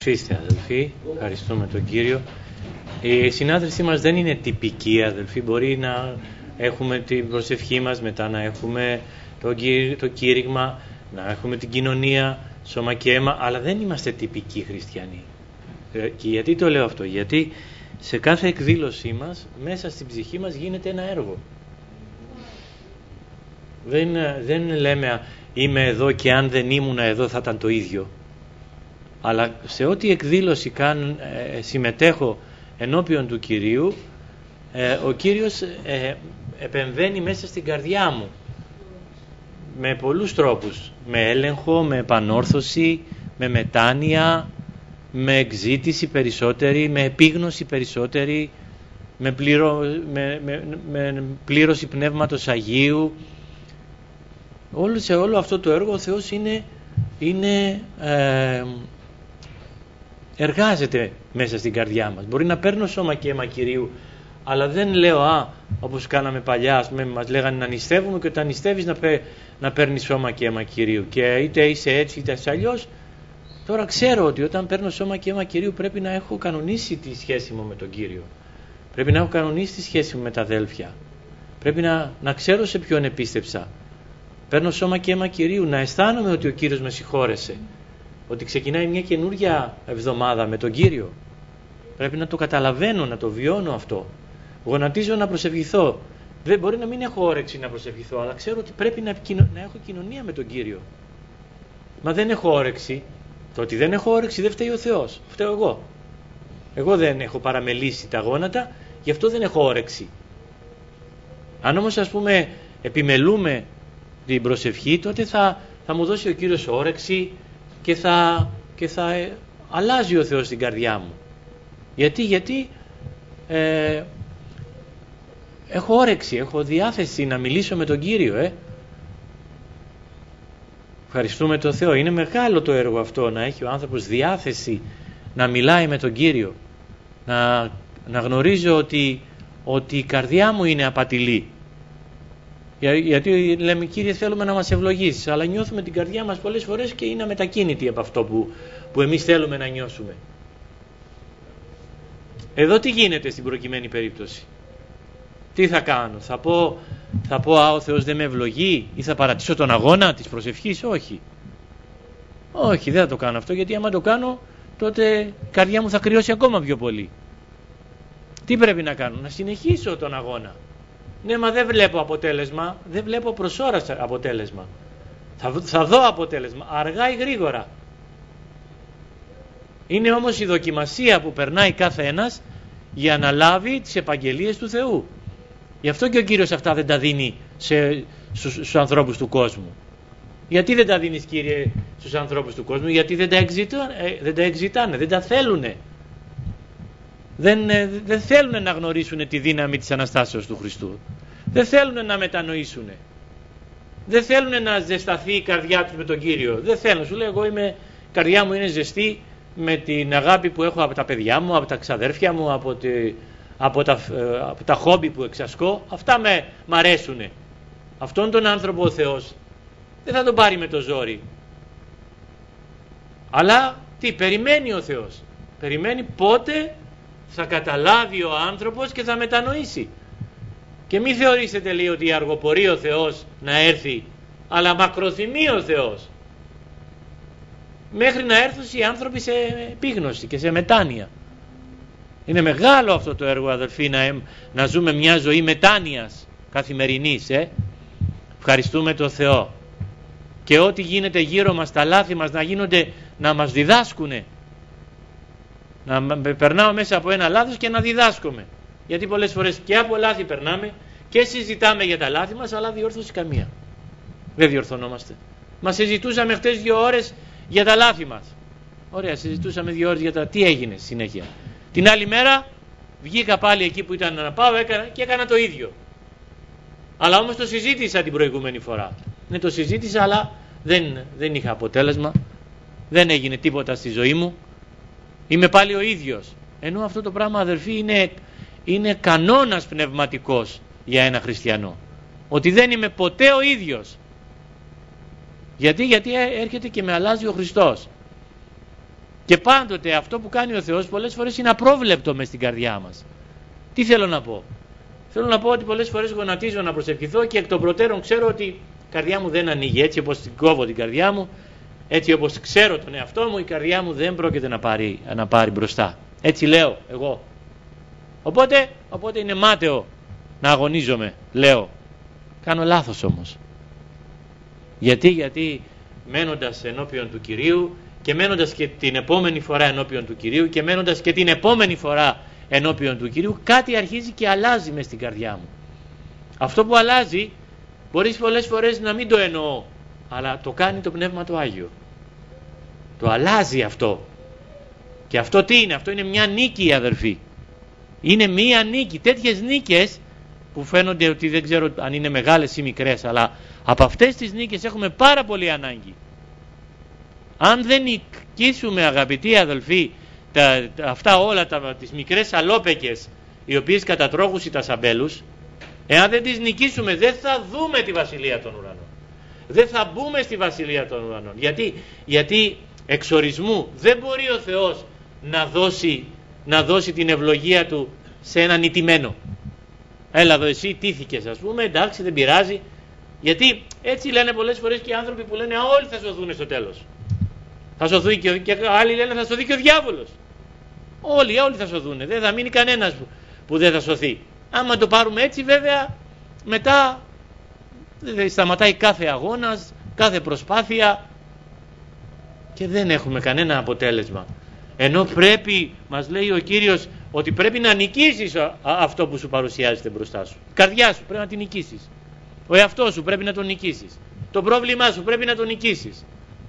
Αφήστε αδελφοί, ευχαριστούμε τον Κύριο. Η συνάδελφοί μας δεν είναι τυπική αδελφοί, μπορεί να έχουμε την προσευχή μας, μετά να έχουμε το κήρυγμα, να έχουμε την κοινωνία, σώμα και αίμα, αλλά δεν είμαστε τυπικοί χριστιανοί. Και γιατί το λέω αυτό? Γιατί σε κάθε εκδήλωσή μας, μέσα στην ψυχή μας γίνεται ένα έργο. Δεν λέμε είμαι εδώ και αν δεν ήμουν εδώ θα ήταν το ίδιο. Αλλά σε ό,τι εκδήλωση συμμετέχω ενώπιον του Κυρίου, ο Κύριος επεμβαίνει μέσα στην καρδιά μου με πολλούς τρόπους, με έλεγχο, με επανόρθωση, με μετάνοια, με εξήτηση περισσότερη, με επίγνωση περισσότερη, με πλήρωση Πνεύματος Αγίου. Σε όλο αυτό το έργο ο Θεός εργάζεται μέσα στην καρδιά μας. Μπορεί να παίρνω σώμα και αίμα Κυρίου, αλλά δεν λέω όπως κάναμε παλιά, μας λέγανε να νηστεύουμε, και όταν νηστεύεις να παίρνεις σώμα και αίμα Κυρίου, και είτε είσαι έτσι είτε είσαι αλλιώς. Τώρα ξέρω ότι όταν παίρνω σώμα και αίμα Κυρίου πρέπει να έχω κανονίσει τη σχέση μου με τον Κύριο, πρέπει να έχω κανονίσει τη σχέση μου με τα αδέλφια, πρέπει να ξέρω σε ποιον επίστεψα. Παίρνω σώμα και αίμα Κυρίου, να αισθάνομαι ότι ο Κύριος με συγχώρεσε, ότι ξεκινάει μια καινούργια εβδομάδα με τον Κύριο. Πρέπει να το καταλαβαίνω, να το βιώνω αυτό. Γονατίζω να προσευχηθώ. Δεν μπορεί να μην έχω όρεξη να προσευχηθώ, αλλά ξέρω ότι πρέπει να έχω κοινωνία με τον Κύριο. Μα δεν έχω όρεξη. Το ότι δεν έχω όρεξη δεν φταίει ο Θεός, φταίω εγώ. Εγώ δεν έχω παραμελήσει τα γόνατα, γι' αυτό δεν έχω όρεξη. Αν όμως επιμελούμε την προσευχή, τότε θα μου δώσει ο Κύριος όρεξη και θα αλλάζει ο Θεός την καρδιά μου. Γιατί έχω όρεξη, έχω διάθεση να μιλήσω με τον Κύριο. Ευχαριστούμε τον Θεό. Είναι μεγάλο το έργο αυτό, να έχει ο άνθρωπος διάθεση να μιλάει με τον Κύριο, να γνωρίζω ότι η καρδιά μου είναι απατηλή. Γιατί λέμε Κύριε θέλουμε να μας ευλογήσεις, αλλά νιώθουμε την καρδιά μας πολλές φορές και είναι αμετακίνητη από αυτό που εμείς θέλουμε να νιώσουμε. Εδώ τι γίνεται στην προκειμένη περίπτωση? Τι θα κάνω? Θα πω ο Θεός δεν με ευλογεί, ή θα παρατήσω τον αγώνα της προσευχής? Όχι, δεν θα το κάνω αυτό, γιατί άμα το κάνω τότε η καρδιά μου θα κρυώσει ακόμα πιο πολύ. Τι πρέπει να κάνω? Να συνεχίσω τον αγώνα. Ναι, μα δεν βλέπω αποτέλεσμα, δεν βλέπω προς ώρα αποτέλεσμα. Θα δω αποτέλεσμα, αργά ή γρήγορα. Είναι όμως η δοκιμασία που περνάει κάθε ένας για να λάβει τις επαγγελίες του Θεού. Γι' αυτό και ο Κύριος αυτά δεν τα δίνει στους ανθρώπους του κόσμου. Γιατί δεν τα δίνεις Κύριε στους ανθρώπους του κόσμου? Γιατί δεν τα εξητάνε, δεν τα θέλουνε. Δεν θέλουν να γνωρίσουν τη δύναμη της Αναστάσεως του Χριστού. Δεν θέλουν να μετανοήσουν. Δεν θέλουν να ζεσταθεί η καρδιά τους με τον Κύριο. Δεν θέλουν. Σου λέει η καρδιά μου είναι ζεστή με την αγάπη που έχω από τα παιδιά μου, από τα ξαδέρφια μου, από τα χόμπι που εξασκώ. Αυτά μ' αρέσουν. Αυτόν τον άνθρωπο ο Θεός δεν θα τον πάρει με το ζόρι. Αλλά περιμένει ο Θεός? Περιμένει πότε θα καταλάβει ο άνθρωπος και θα μετανοήσει. Και μην θεωρήσετε λέει ότι αργοπορεί ο Θεός να έρθει, αλλά μακροθυμεί ο Θεός μέχρι να έρθουν οι άνθρωποι σε επίγνωση και σε μετάνοια. Είναι μεγάλο αυτό το έργο αδελφοί, να ζούμε μια ζωή μετάνοιας καθημερινής. Ευχαριστούμε τον Θεό. Και ό,τι γίνεται γύρω μας, τα λάθη μας να μας διδάσκουνε. Να περνάω μέσα από ένα λάθος και να διδάσκομαι. Γιατί πολλές φορές και από λάθη περνάμε και συζητάμε για τα λάθη μας, αλλά διόρθωση καμία. Δεν διορθωνόμαστε. Μας συζητούσαμε χτες 2 ώρες για τα λάθη μας. Ωραία, συζητούσαμε 2 ώρες για τα τι έγινε συνέχεια. Την άλλη μέρα βγήκα πάλι εκεί που ήταν να πάω και έκανα το ίδιο. Αλλά όμως το συζήτησα την προηγούμενη φορά. Ναι, το συζήτησα, αλλά δεν είχα αποτέλεσμα. Δεν έγινε τίποτα στη ζωή μου. Είμαι πάλι ο ίδιος. Ενώ αυτό το πράγμα αδελφοί είναι κανόνας πνευματικός για ένα χριστιανό. Ότι δεν είμαι ποτέ ο ίδιος. Γιατί έρχεται και με αλλάζει ο Χριστός. Και πάντοτε αυτό που κάνει ο Θεός πολλές φορές είναι απρόβλεπτο μες στην καρδιά μας. Τι θέλω να πω? Θέλω να πω ότι πολλές φορές γονατίζω να προσευχηθώ και εκ των προτέρων ξέρω ότι η καρδιά μου δεν ανοίγει. Έτσι όπως την κόβω την καρδιά μου, έτσι όπως ξέρω τον εαυτό μου, η καρδιά μου δεν πρόκειται να πάρει μπροστά. Έτσι λέω εγώ. Οπότε είναι μάταιο να αγωνίζομαι, λέω. Κάνω λάθος όμως. Γιατί μένοντας ενώπιον του Κυρίου και μένοντας και την επόμενη φορά ενώπιον του Κυρίου και μένοντας και την επόμενη φορά ενώπιον του Κυρίου, κάτι αρχίζει και αλλάζει μες στην καρδιά μου. Αυτό που αλλάζει μπορείς πολλές φορές να μην το εννοώ, αλλά το κάνει το Πνεύμα το Άγιο. Το αλλάζει αυτό. Και αυτό τι είναι? Αυτό είναι μια νίκη, αδερφοί. Είναι μια νίκη. Τέτοιες νίκες που φαίνονται ότι δεν ξέρω αν είναι μεγάλες ή μικρές, αλλά από αυτές τις νίκες έχουμε πάρα πολύ ανάγκη. Αν δεν νικήσουμε, αγαπητοί αδελφοί, αυτά όλα τις μικρές αλόπεκες οι οποίες κατατρώγουσι τα σαμπέλους, εάν δεν τις νικήσουμε δεν θα δούμε τη Βασιλεία των Ουρανών. Δεν θα μπούμε στη Βασιλεία των Ουρανών. Γιατί εξορισμού δεν μπορεί ο Θεός να δώσει την ευλογία Του σε έναν ηττημένο. Έλα εδώ εσύ τύθηκες, ας πούμε, εντάξει, δεν πειράζει. Γιατί έτσι λένε πολλές φορές και οι άνθρωποι που λένε όλοι θα σωθούν στο τέλος. Θα σωθεί και άλλοι λένε θα σωθεί και ο διάβολος. Όλοι θα σωθούν. Δεν θα μείνει κανένας που δεν θα σωθεί. Άμα το πάρουμε έτσι, βέβαια, μετά σταματάει κάθε αγώνας, κάθε προσπάθεια και δεν έχουμε κανένα αποτέλεσμα. Ενώ πρέπει, μας λέει ο Κύριος, ότι πρέπει να νικήσεις αυτό που σου παρουσιάζεται μπροστά σου. Η καρδιά σου πρέπει να την νικήσεις. Ο εαυτός σου πρέπει να τον νικήσεις. Το πρόβλημά σου πρέπει να τον νικήσεις.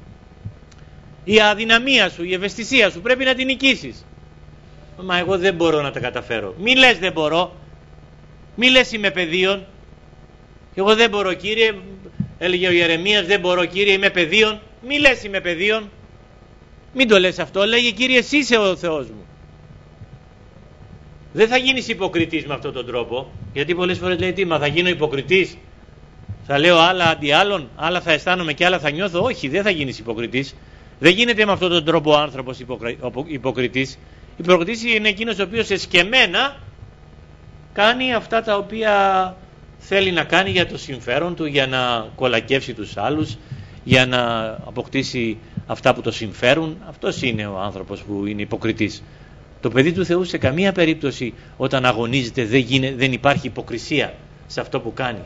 Η αδυναμία σου, η ευαισθησία σου πρέπει να την νικήσεις. Μα εγώ δεν μπορώ να τα καταφέρω. Μη λες δεν μπορώ. Μη λες είμαι παιδίον. Εγώ δεν μπορώ, Κύριε. Έλεγε ο Ιερεμίας, δεν μπορώ, Κύριε, είμαι παιδίον. Μη λες είμαι παιδίον. Μην το λες αυτό. Λέγε, Κύριε, εσύ είσαι ο Θεός μου. Δεν θα γίνεις υποκριτής με αυτόν τον τρόπο. Γιατί πολλές φορές λέει, τι, μα θα γίνω υποκριτής? Θα λέω άλλα αντί άλλων, άλλα θα αισθάνομαι και άλλα θα νιώθω? Όχι, δεν θα γίνεις υποκριτής. Δεν γίνεται με αυτόν τον τρόπο ο άνθρωπος υποκριτής. Υποκριτής είναι εκείνος ο οποίος εσκεμμένα κάνει αυτά τα οποία θέλει να κάνει για το συμφέρον του, για να κολακεύσει τους άλλους, για να αποκτήσει αυτά που το συμφέρουν. Αυτός είναι ο άνθρωπος που είναι υποκριτής. Το παιδί του Θεού σε καμία περίπτωση όταν αγωνίζεται δεν υπάρχει υποκρισία σε αυτό που κάνει.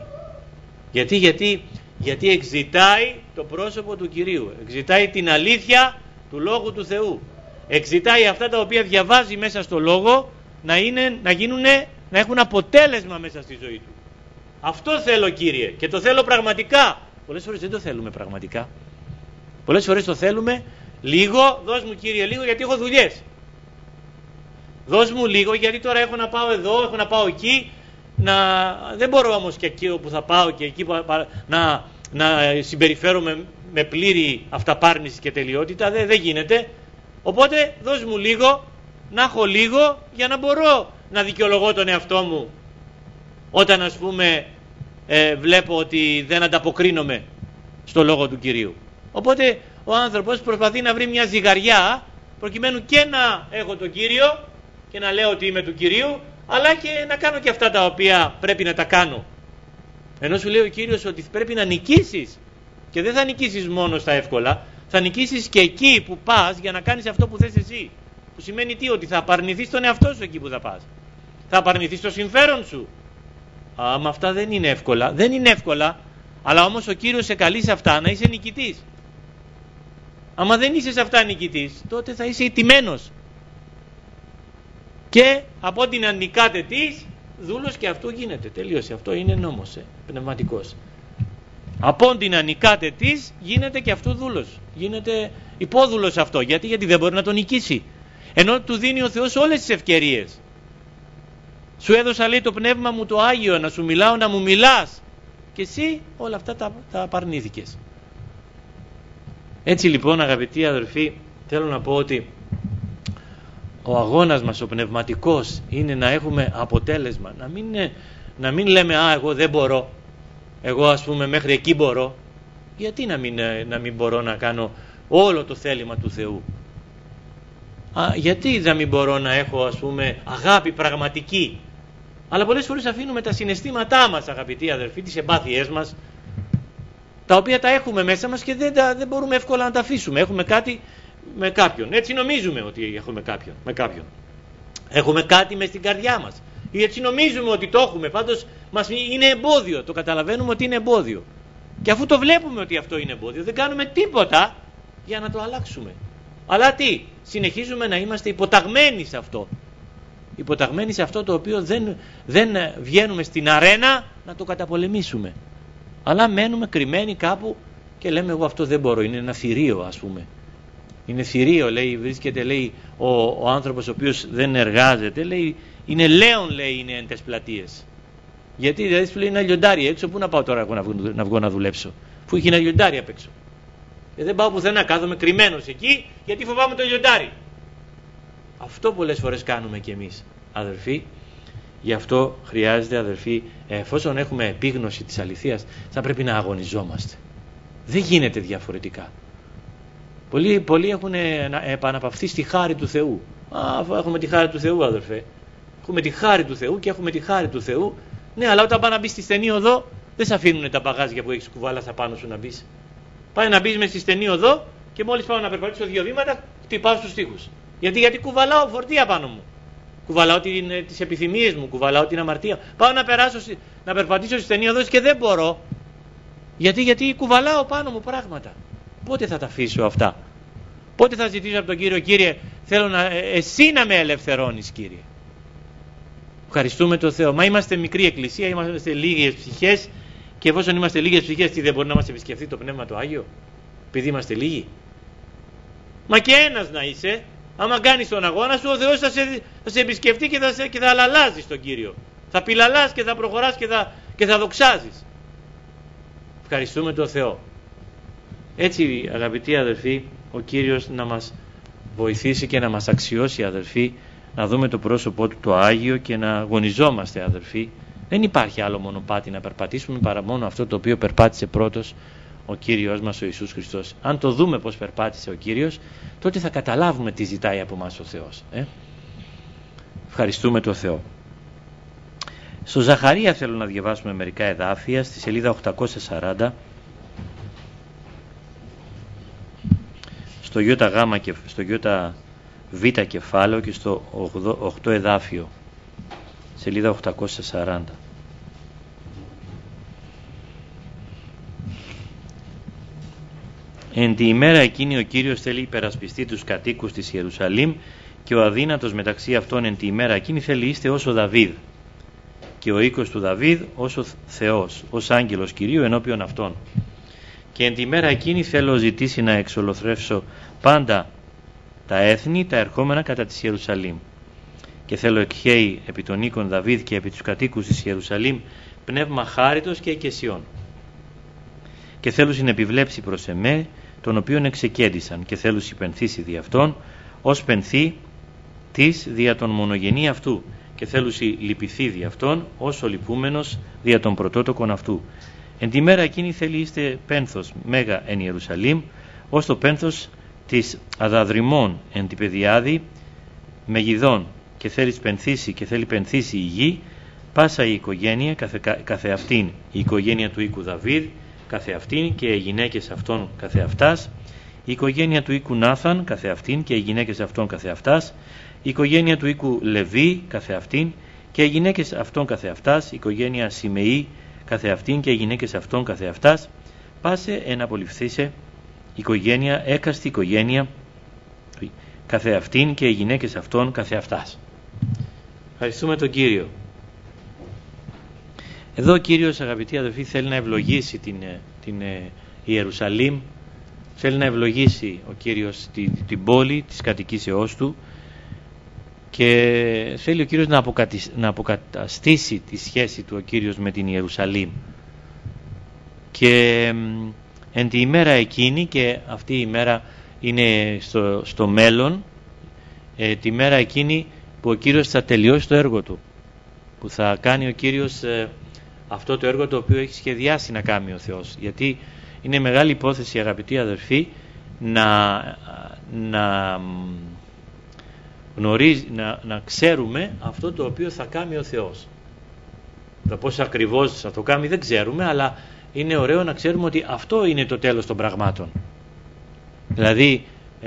Γιατί εξητάει το πρόσωπο του Κυρίου, εξητάει την αλήθεια του Λόγου του Θεού, εξητάει αυτά τα οποία διαβάζει μέσα στο Λόγο να έχουν αποτέλεσμα μέσα στη ζωή του. Αυτό θέλω, Κύριε, και το θέλω πραγματικά. Πολλές φορές δεν το θέλουμε πραγματικά. Πολλές φορές το θέλουμε λίγο, δώσ' μου, Κύριε, λίγο γιατί έχω δουλειές. Δώσ' μου λίγο γιατί τώρα έχω να πάω εδώ, έχω να πάω εκεί. Δεν μπορώ όμως και εκεί όπου θα πάω και εκεί να συμπεριφέρομαι με πλήρη αυταπάρνηση και τελειότητα. Δεν γίνεται. Οπότε δώσ' μου λίγο, να έχω λίγο για να μπορώ να δικαιολογώ τον εαυτό μου όταν, ας πούμε, βλέπω ότι δεν ανταποκρίνομαι στο Λόγο του Κυρίου. Οπότε ο άνθρωπος προσπαθεί να βρει μια ζυγαριά προκειμένου και να έχω τον Κύριο και να λέω ότι είμαι του Κυρίου, αλλά και να κάνω και αυτά τα οποία πρέπει να τα κάνω. Ενώ σου λέει ο Κύριος ότι πρέπει να νικήσεις, και δεν θα νικήσεις μόνο στα εύκολα, θα νικήσεις και εκεί που πας για να κάνεις αυτό που θες εσύ. Που σημαίνει τι? Ότι θα απαρνηθείς τον εαυτό σου εκεί που θα πας. Θα απαρνηθείς το συμφέρον σου. Μα αυτά δεν είναι εύκολα. Δεν είναι εύκολα, αλλά όμως ο Κύριος σε καλεί σε αυτά να είσαι νικητής. Άμα δεν είσαι σε αυτά νικητής, τότε θα είσαι ηττημένος. Και από την αννικάτε της, δούλος και αυτού γίνεται. Τελείωσε. Αυτό είναι νόμος πνευματικός. Από την αννικάτε της γίνεται και αυτού δούλος. Γίνεται υπόδουλος αυτό. Γιατί δεν μπορεί να τον νικήσει. Ενώ του δίνει ο Θεός όλες τις ευκαιρίες. Σου έδωσα, λέει, το πνεύμα μου το Άγιο, να σου μιλάω, να μου μιλάς. Και εσύ όλα αυτά τα απαρνήθηκες. Έτσι λοιπόν, αγαπητοί αδελφοί, θέλω να πω ότι ο αγώνας μας ο πνευματικός είναι να έχουμε αποτέλεσμα. Να μην λέμε εγώ δεν μπορώ, εγώ ας πούμε μέχρι εκεί μπορώ. Γιατί να μην μπορώ να κάνω όλο το θέλημα του Θεού? Γιατί δεν μην μπορώ να έχω, ας πούμε, αγάπη πραγματική? Αλλά πολλές φορές αφήνουμε τα συναισθήματά μας, αγαπητοί αδερφοί, τις εμπάθειές μας, τα οποία τα έχουμε μέσα μας και δεν μπορούμε εύκολα να τα αφήσουμε. Έχουμε κάτι με κάποιον. Έτσι νομίζουμε ότι έχουμε με κάποιον. Έχουμε κάτι μες στην καρδιά μας. Ή έτσι νομίζουμε ότι το έχουμε. Πάντως μας είναι εμπόδιο. Το καταλαβαίνουμε ότι είναι εμπόδιο. Και αφού το βλέπουμε ότι αυτό είναι εμπόδιο, δεν κάνουμε τίποτα για να το αλλάξουμε. Αλλά τι? Συνεχίζουμε να είμαστε υποταγμένοι σε αυτό. Υποταγμένοι σε αυτό το οποίο δεν βγαίνουμε στην αρένα να το καταπολεμήσουμε. Αλλά μένουμε κρυμμένοι κάπου και λέμε, εγώ αυτό δεν μπορώ, είναι ένα θηρίο, ας πούμε. Είναι θηρίο, λέει, βρίσκεται, λέει, ο άνθρωπος ο οποίος δεν εργάζεται, λέει, είναι λέον, λέει, είναι εν τες πλατείες. Γιατί δηλαδή σου λέει ένα λιοντάρι έξω, πού να πάω τώρα εγώ να βγω να δουλέψω, αφού έχει ένα λιοντάρι απ' έξω. Δεν πάω πουθενά, κάθομαι κρυμμένος εκεί, γιατί φοβάμαι το λιοντάρι. Αυτό πολλές φορές κάνουμε κι εμείς, αδερφοί. Γι' αυτό χρειάζεται, αδερφοί, εφόσον έχουμε επίγνωση της αληθείας, θα πρέπει να αγωνιζόμαστε. Δεν γίνεται διαφορετικά. Πολλοί έχουν επαναπαυθεί στη χάρη του Θεού. Αφού έχουμε τη χάρη του Θεού, αδερφέ. Έχουμε τη χάρη του Θεού και έχουμε τη χάρη του Θεού. Ναι, αλλά όταν πάει να μπει στη στενή οδό, δεν σε αφήνουν τα μπαγάζια που έχεις κουβάλασα πάνω σου να μπει. Πάει να μπει με στη στενή οδό και μόλις πάω να περπατήσω 2 βήματα, χτυπάω στους τοίχους. Γιατί κουβαλάω φορτία πάνω μου. Κουβαλάω τις επιθυμίες μου, κουβαλάω την αμαρτία. Πάω να περπατήσω στη στενή οδό και δεν μπορώ. Γιατί κουβαλάω πάνω μου πράγματα. Πότε θα τα αφήσω αυτά? Πότε θα ζητήσω από τον Κύριο, Κύριε, θέλω εσύ να με ελευθερώνεις, Κύριε? Ευχαριστούμε τον Θεό. Μα είμαστε μικρή εκκλησία, είμαστε λίγες ψυχές, και εφόσον είμαστε λίγες ψυχές, τι δεν μπορεί να μας επισκεφθεί το Πνεύμα το Άγιο, επειδή είμαστε λίγοι? Μα και ένας να είσαι, άμα κάνεις τον αγώνα σου, ο Θεός θα σε επισκεφτεί και θα αλλάζεις τον Κύριο. Θα πιλαλάς και θα προχωράς και θα δοξάζεις. Ευχαριστούμε τον Θεό. Έτσι, αγαπητοί αδελφοί, ο Κύριος να μας βοηθήσει και να μας αξιώσει, αδελφοί, να δούμε το πρόσωπό του το Άγιο και να αγωνιζόμαστε, αδελφοί. Δεν υπάρχει άλλο μονοπάτι να περπατήσουμε παρά μόνο αυτό το οποίο περπάτησε πρώτος ο Κύριος μας ο Ιησούς Χριστός. Αν το δούμε πως περπάτησε ο Κύριος, τότε θα καταλάβουμε τι ζητάει από μας ο Θεός. Ευχαριστούμε τον Θεό. Στο Ζαχαρία θέλω να διαβάσουμε μερικά εδάφια, στη σελίδα 840, στο ΙΒ κεφάλαιο και στο 8 εδάφιο, σελίδα 840. Εν τη ημέρα εκείνη ο Κύριος θέλει υπερασπιστεί τους κατοίκους της Ιερουσαλήμ, και ο αδύνατος μεταξύ αυτών εν τη ημέρα εκείνη θέλει είστε ως ο Δαβίδ, και ο οίκος του Δαβίδ ως ο Θεός, ως άγγελος Κυρίου ενώπιον αυτών. Και εν τη ημέρα εκείνη θέλω ζητήσει να εξολοθρεύσω πάντα τα έθνη τα ερχόμενα κατά της Ιερουσαλήμ. Και θέλω εκχέει επί των οίκων Δαβίδ και επί τους κατοίκους της Ιερουσαλήμ πνεύμα χάριτος και εκεσιών. Και θέλω συνεπιβλέψει προς εμέ τον οποίον εξεκέντησαν, και θέλω υπενθήσει δι' αυτόν ως πενθή της δια τον μονογενή αυτού, και θέλω λυπηθεί δι' αυτόν ως ο λυπούμενος δια τον πρωτότοκον αυτού. Εν τη μέρα εκείνη θέλει είστε πένθος μέγα εν Ιερουσαλήμ, ως το πένθος της αδαδρυμών εν τη πεδιάδη μεγιδών, και θέλει πενθήσει η γη, πάσα η οικογένεια καθεαυτήν, η οικογένεια του οίκου Δαβίδ καθεαυτήν και οι γυναίκες αυτών καθεαυτάς, η οικογένεια του οίκου Νάθαν καθεαυτήν και οι γυναίκες αυτών καθεαυτάς, η οικογένεια του οίκου Λεβί καθεαυτήν και οι γυναίκες αυτών καθεαυτάς, η οικογένεια Σιμεή καθεαυτήν και οι γυναίκες αυτών καθεαυτάς, πάσε εν απολυφθήσε οικογένεια, έκαστη οικογένεια καθεαυτήν και οι γυναίκες αυτών καθεαυτάς. Ευχαριστούμε τον Κύριο. Εδώ ο Κύριος, αγαπητοί αδελφοί, θέλει να ευλογήσει την Ιερουσαλήμ, θέλει να ευλογήσει ο Κύριος την πόλη της κατοικήσεώς του, και θέλει ο Κύριος να αποκαταστήσει τη σχέση του ο Κύριος με την Ιερουσαλήμ. Και εν τη ημέρα εκείνη, και αυτή η ημέρα είναι στο μέλλον, τη μέρα εκείνη που ο Κύριος θα τελειώσει το έργο του, που θα κάνει ο Κύριος αυτό το έργο το οποίο έχει σχεδιάσει να κάνει ο Θεός. Γιατί είναι μεγάλη υπόθεση, αγαπητοί αδερφοί, να να ξέρουμε αυτό το οποίο θα κάνει ο Θεός. Το πώς ακριβώς θα το κάνει δεν ξέρουμε, αλλά είναι ωραίο να ξέρουμε ότι αυτό είναι το τέλος των πραγμάτων. Δηλαδή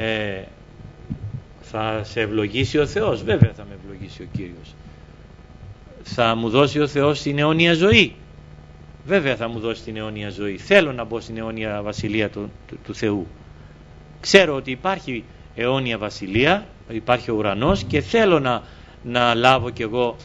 θα σε ευλογήσει ο Θεός, βέβαια θα με ευλογήσει ο Κύριος. Θα μου δώσει ο Θεός την αιώνια ζωή, βέβαια θα μου δώσει την αιώνια ζωή. Θέλω να μπω στην αιώνια βασιλεία του Θεού. Ξέρω ότι υπάρχει αιώνια βασιλεία, υπάρχει ο ουρανός και θέλω να λάβω κι εγώ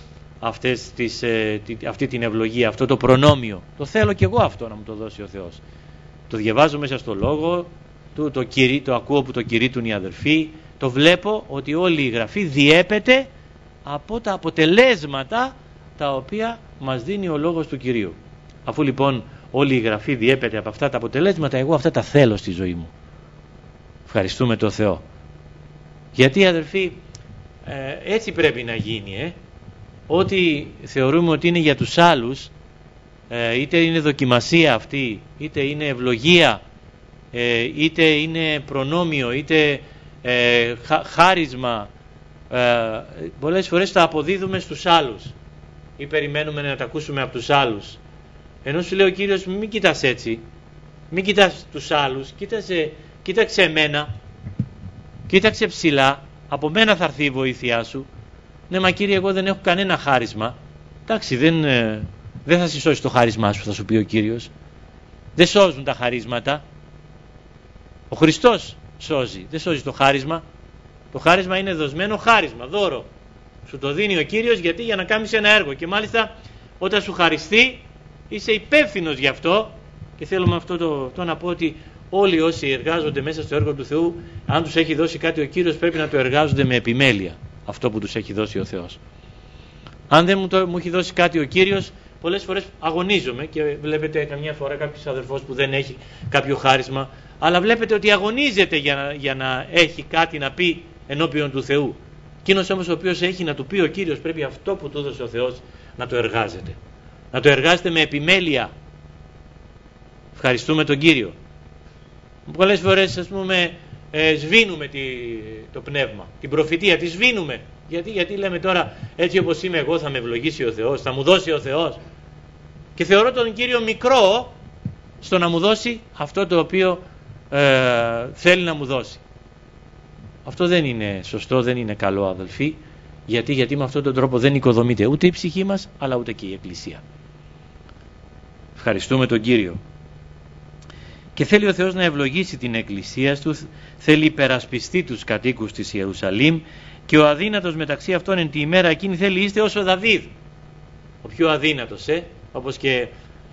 αυτή την ευλογία, αυτό το προνόμιο. Το θέλω κι εγώ αυτό να μου το δώσει ο Θεός. Το διαβάζω μέσα στο λόγο του, το ακούω που το κηρύττουν οι αδερφοί, το βλέπω ότι όλη η Γραφή διέπεται από τα αποτελέσματα τα οποία μας δίνει ο λόγος του Κυρίου. Αφού λοιπόν όλη η Γραφή διέπεται από αυτά τα αποτελέσματα, εγώ αυτά τα θέλω στη ζωή μου. Ευχαριστούμε τον Θεό. Γιατί αδερφοί, έτσι πρέπει να γίνει. Ό,τι θεωρούμε ότι είναι για τους άλλους, είτε είναι δοκιμασία αυτή, είτε είναι ευλογία, είτε είναι προνόμιο, είτε χάρισμα, πολλές φορές τα αποδίδουμε στους άλλους ή περιμένουμε να τα ακούσουμε από τους άλλους. Ενώ σου λέει ο Κύριος, μην κοιτάς έτσι, μην κοιτάς τους άλλους, κοίταξε εμένα, κοίταξε ψηλά, από μένα θα έρθει η βοήθειά σου. Ναι, μα Κύριε, εγώ δεν έχω κανένα χάρισμα. Εντάξει, δεν θα σε σώσει το χάρισμά σου, θα σου πει ο Κύριος. Δεν σώζουν τα χαρίσματα. Ο Χριστός σώζει, δεν σώζει το χάρισμα. Το χάρισμα είναι δοσμένο χάρισμα, δώρο. Σου το δίνει ο Κύριος γιατί για να κάνεις ένα έργο. Και μάλιστα όταν σου χαριστεί είσαι υπεύθυνος γι' αυτό. Και θέλω με αυτό το να πω ότι όλοι όσοι εργάζονται μέσα στο έργο του Θεού, αν τους έχει δώσει κάτι ο Κύριος, πρέπει να το εργάζονται με επιμέλεια. Αυτό που τους έχει δώσει ο Θεός. Αν δεν μου έχει δώσει κάτι ο Κύριος, πολλές φορές αγωνίζομαι και βλέπετε καμιά φορά κάποιος αδερφός που δεν έχει κάποιο χάρισμα, αλλά βλέπετε ότι αγωνίζεται για να έχει κάτι να πει ενώπιον του Θεού. Εκείνος όμως ο οποίος έχει να του πει ο Κύριος, πρέπει αυτό που του έδωσε ο Θεός να το εργάζεται. Να το εργάζεται με επιμέλεια. Ευχαριστούμε τον Κύριο. Πολλές φορές ας πούμε σβήνουμε το πνεύμα, την προφητεία τη σβήνουμε. Γιατί λέμε τώρα έτσι όπως είμαι εγώ θα με ευλογήσει ο Θεός, θα μου δώσει ο Θεός. Και θεωρώ τον Κύριο μικρό στο να μου δώσει αυτό το οποίο θέλει να μου δώσει. Αυτό δεν είναι σωστό, δεν είναι καλό αδελφοί. Γιατί με αυτόν τον τρόπο δεν οικοδομείται ούτε η ψυχή μας αλλά ούτε και η Εκκλησία. Ευχαριστούμε τον Κύριο. Και θέλει ο Θεός να ευλογήσει την Εκκλησία του, θέλει υπερασπιστεί τους κατοίκους της Ιερουσαλήμ και ο αδύνατος μεταξύ αυτών εν τη ημέρα εκείνη θέλει είστε ως ο Δαβίδ. Ο πιο αδύνατος, όπως και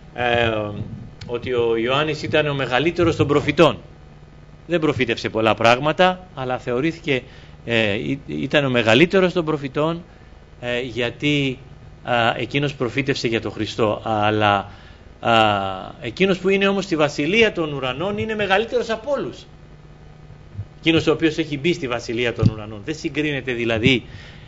ότι ο Ιωάννης ήταν ο μεγαλύτερος των προφητών. Δεν προφήτευσε πολλά πράγματα, αλλά θεωρήθηκε ήταν ο μεγαλύτερος των προφητών γιατί εκείνος προφήτευσε για τον Χριστό. Αλλά εκείνος που είναι όμως στη βασιλεία των ουρανών είναι μεγαλύτερος από όλους. Εκείνος ο οποίος έχει μπει στη βασιλεία των ουρανών. Δεν συγκρίνεται δηλαδή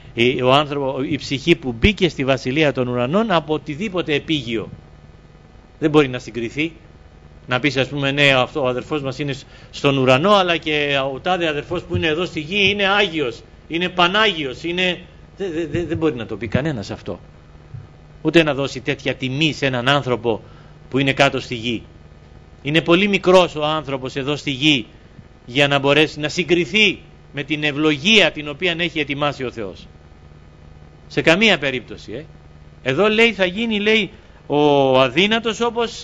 η ψυχή που μπήκε στη βασιλεία των ουρανών από οτιδήποτε επίγειο. Δεν μπορεί να συγκριθεί. Να πεις ας πούμε ναι, αυτό ο αδερφός μας είναι στον ουρανό, αλλά και ο τάδε αδερφός που είναι εδώ στη γη είναι Άγιος, είναι Πανάγιος, δεν μπορεί να το πει κανένας αυτό. Ούτε να δώσει τέτοια τιμή σε έναν άνθρωπο που είναι κάτω στη γη. Είναι πολύ μικρός ο άνθρωπος εδώ στη γη για να μπορέσει να συγκριθεί με την ευλογία την οποία έχει ετοιμάσει ο Θεός. Σε καμία περίπτωση. Εδώ λέει θα γίνει, λέει, ο αδύνατος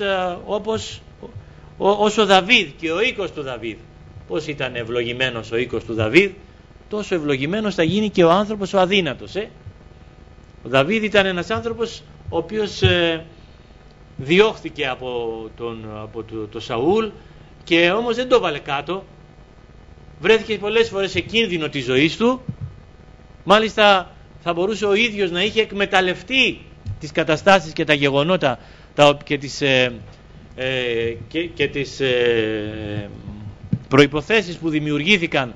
όπως ο Δαβίδ και ο οίκος του Δαβίδ. Πώς ήταν ευλογημένος ο οίκος του Δαβίδ, τόσο ευλογημένος θα γίνει και ο άνθρωπος ο αδύνατος. Ο Δαβίδ ήταν ένας άνθρωπος ο οποίος διώχθηκε από τον Σαούλ και όμως δεν το βάλε κάτω. Βρέθηκε πολλές φορές σε κίνδυνο της ζωής του. Μάλιστα θα μπορούσε ο ίδιος να είχε εκμεταλλευτεί τις καταστάσεις και τα γεγονότα και τις προϋποθέσεις που δημιουργήθηκαν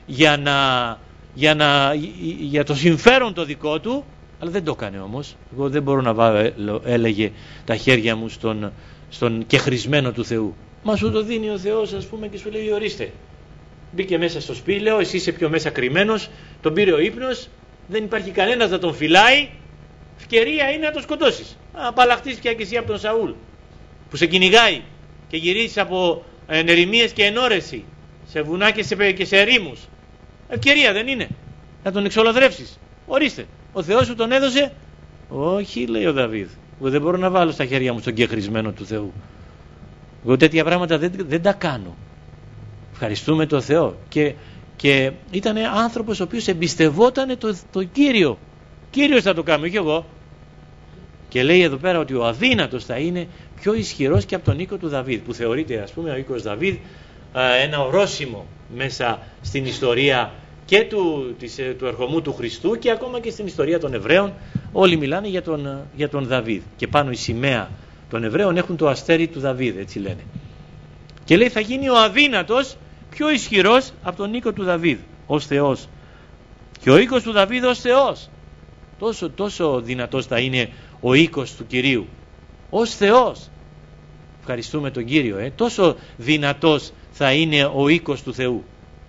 για το συμφέρον το δικό του, αλλά δεν το έκανε όμως. Εγώ δεν μπορώ να βάλω, έλεγε, τα χέρια μου στον κεχρισμένο του Θεού. Μα σου το δίνει ο Θεός ας πούμε και σου λέει ορίστε. μπήκε μέσα στο σπήλαιο, εσύ είσαι πιο μέσα κρυμμένος, τον πήρε ο ύπνος, δεν υπάρχει κανένας να τον φυλάει, ευκαιρία είναι να τον σκοτώσεις. Απαλλαχτείς πια και εσύ από τον Σαούλ που σε κυνηγάει και γυρίσεις από ερημίες και ενόρεση σε βουνά και σε ερήμους. Ευκαιρία δεν είναι να τον εξολοθρεύσεις? Ορίστε, ο Θεός σου τον έδωσε. Όχι, λέει ο Δαβίδ, εγώ δεν μπορώ να βάλω στα χέρια μου στον κεχρισμένο του Θεού. Εγώ τέτοια πράγματα δεν τα κάνω. Ευχαριστούμε τον Θεό. Και ήταν άνθρωπος ο οποίος εμπιστευόταν το Κύριο. Κύριος θα το κάνει, όχι εγώ. Και λέει εδώ πέρα ότι ο αδύνατος θα είναι πιο ισχυρός και από τον οίκο του Δαβίδ, που θεωρείται, ας πούμε, ο οίκος Δαβίδ ένα ορόσημο μέσα στην ιστορία και του ερχομού του Χριστού και ακόμα και στην ιστορία των Εβραίων. Όλοι μιλάνε για τον Δαβίδ και πάνω η σημαία των Εβραίων έχουν το αστέρι του Δαβίδ, έτσι λένε. Και λέει θα γίνει ο αδύνατος πιο ισχυρός από τον οίκο του Δαβίδ ως Θεός. Και ο οίκος του Δαβίδ ως Θεός. Τόσο δυνατός θα είναι ο οίκος του Κυρίου ως Θεός. Ευχαριστούμε τον Κύριο. Τόσο δυνατός θα είναι ο οίκος του Θεού.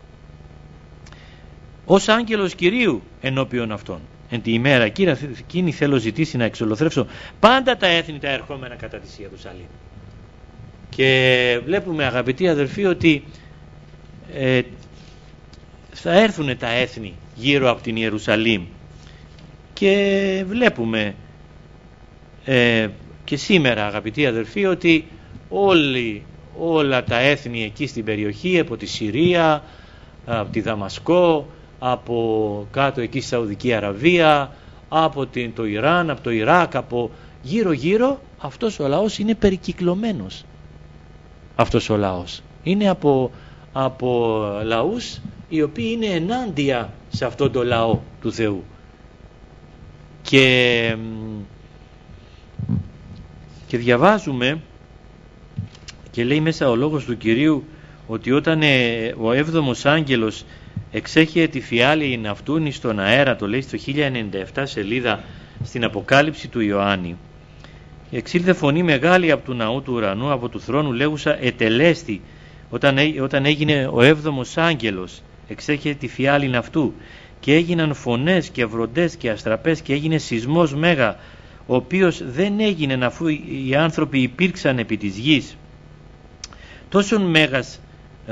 Ως άγγελος Κυρίου ενώπιον αυτών. Εν τη ημέρα εκείνη θέλω ζητήσει να εξολοθρεύσω πάντα τα έθνη τα ερχόμενα κατά της Ιερουσαλήμ. Και βλέπουμε, αγαπητοί αδελφοί, ότι θα έρθουν τα έθνη γύρω από την Ιερουσαλήμ. Και βλέπουμε και σήμερα, αγαπητοί αδελφοί, ότι όλα τα έθνη εκεί στην περιοχή, από τη Συρία, από τη Δαμασκό, από κάτω εκεί στη Σαουδική Αραβία, από το Ιράν, από το Ιράκ, από γύρω αυτός ο λαός είναι περικυκλωμένος. Αυτός ο λαός είναι από λαούς οι οποίοι είναι ενάντια σε αυτόν τον λαό του Θεού. Και διαβάζουμε και λέει μέσα ο λόγος του Κυρίου ότι όταν ο 7ος άγγελος εξέχειε τη φιάλη αυτούν στον αέρα, το λέει στο 1097 σελίδα στην Αποκάλυψη του Ιωάννη, εξήλθε φωνή μεγάλη από του ναού του ουρανού, από του θρόνου, λέγουσα ετελέστη, όταν έγινε ο 7ος άγγελος εξέχειε τη φιάλη αυτού, και έγιναν φωνές και βροντές και αστραπές και έγινε σεισμός μέγα, ο οποίος δεν έγινε αφού οι άνθρωποι υπήρξαν επί της γης. Τόσον μέγας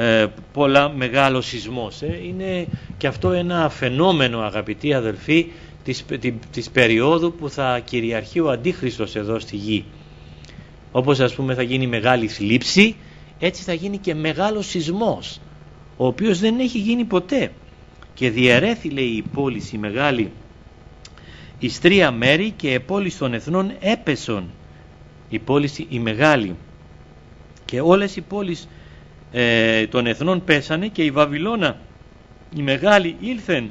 μεγάλο σεισμός. Είναι και αυτό ένα φαινόμενο, αγαπητοί αδελφοί, της περίοδου που θα κυριαρχεί ο Αντίχριστος εδώ στη γη. Όπως ας πούμε θα γίνει μεγάλη θλίψη, έτσι θα γίνει και μεγάλος σεισμός, ο οποίος δεν έχει γίνει ποτέ. Και διαιρέθη, λέει, η πόλη η μεγάλη εις 3 μέρη και οι πόλεις των εθνών έπεσον. Η πόλη η μεγάλη και όλες οι πόλεις των εθνών πέσανε, και η Βαβυλώνα η μεγάλη ήλθεν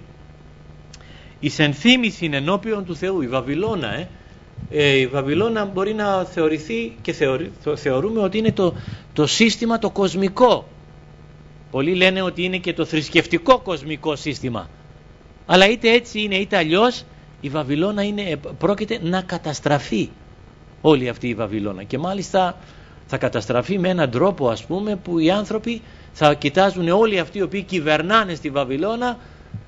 εις ενθύμησιν ενώπιον του Θεού. Η Βαβυλώνα η Βαβυλώνα μπορεί να θεωρηθεί και θεωρούμε ότι είναι το σύστημα το κοσμικό. Πολλοί λένε ότι είναι και το θρησκευτικό κοσμικό σύστημα, αλλά είτε έτσι είναι είτε αλλιώς η Βαβυλώνα πρόκειται να καταστραφεί όλη αυτή η Βαβυλώνα, και μάλιστα θα καταστραφεί με έναν τρόπο, ας πούμε, που οι άνθρωποι θα κοιτάζουν, όλοι αυτοί οι οποίοι κυβερνάνε στη Βαβυλώνα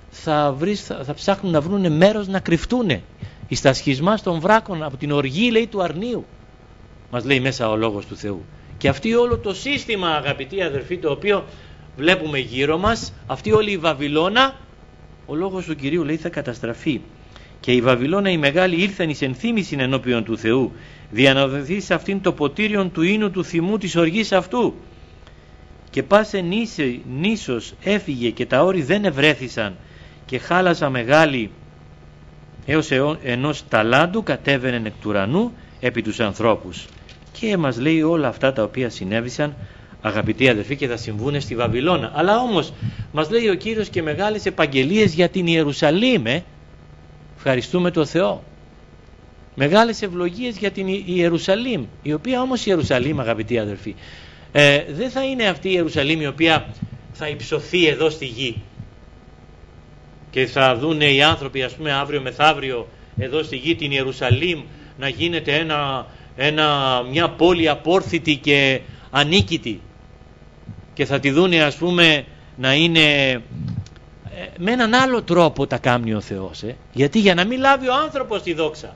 θα ψάχνουν να βρουν μέρος να κρυφτούν εις τα σχισμά των βράκων από την οργή, λέει, του αρνίου, μας λέει μέσα ο λόγος του Θεού. Και αυτή όλο το σύστημα, αγαπητοί αδερφοί, το οποίο βλέπουμε γύρω μας, αυτή όλη η Βαβυλώνα, ο λόγος του Κυρίου λέει θα καταστραφεί. Και η Βαβυλώνα η μεγάλη ήλθεν εις ενθύμησιν ενώπιον του Θεού, διαναδοθεί σε αυτήν το ποτήριον του ίνου του θυμού της οργής αυτού. Και πάσε νήσος έφυγε και τα όρη δεν ευρέθησαν, και χάλαζα μεγάλη έως ενός ταλάντου κατέβαινε εκ του ουρανού επί τους ανθρώπους. Και μας λέει όλα αυτά τα οποία συνέβησαν, αγαπητοί αδελφοί, και θα συμβούν στη Βαβυλώνα. Αλλά όμως μας λέει ο Κύριος και μεγάλες επαγγελίες για την Ιερουσαλήμ. Ευχαριστούμε τον Θεό. Μεγάλες ευλογίες για την Ιερουσαλήμ, η οποία όμως η Ιερουσαλήμ, αγαπητοί αδελφοί, δεν θα είναι αυτή η Ιερουσαλήμ η οποία θα υψωθεί εδώ στη γη και θα δουν οι άνθρωποι, ας πούμε, αύριο μεθαύριο εδώ στη γη την Ιερουσαλήμ να γίνεται μια πόλη απόρθητη και ανίκητη, και θα τη δούνε, ας πούμε, να είναι με έναν άλλο τρόπο τα κάνει ο Θεός. Γιατί για να μην λάβει ο άνθρωπος τη δόξα.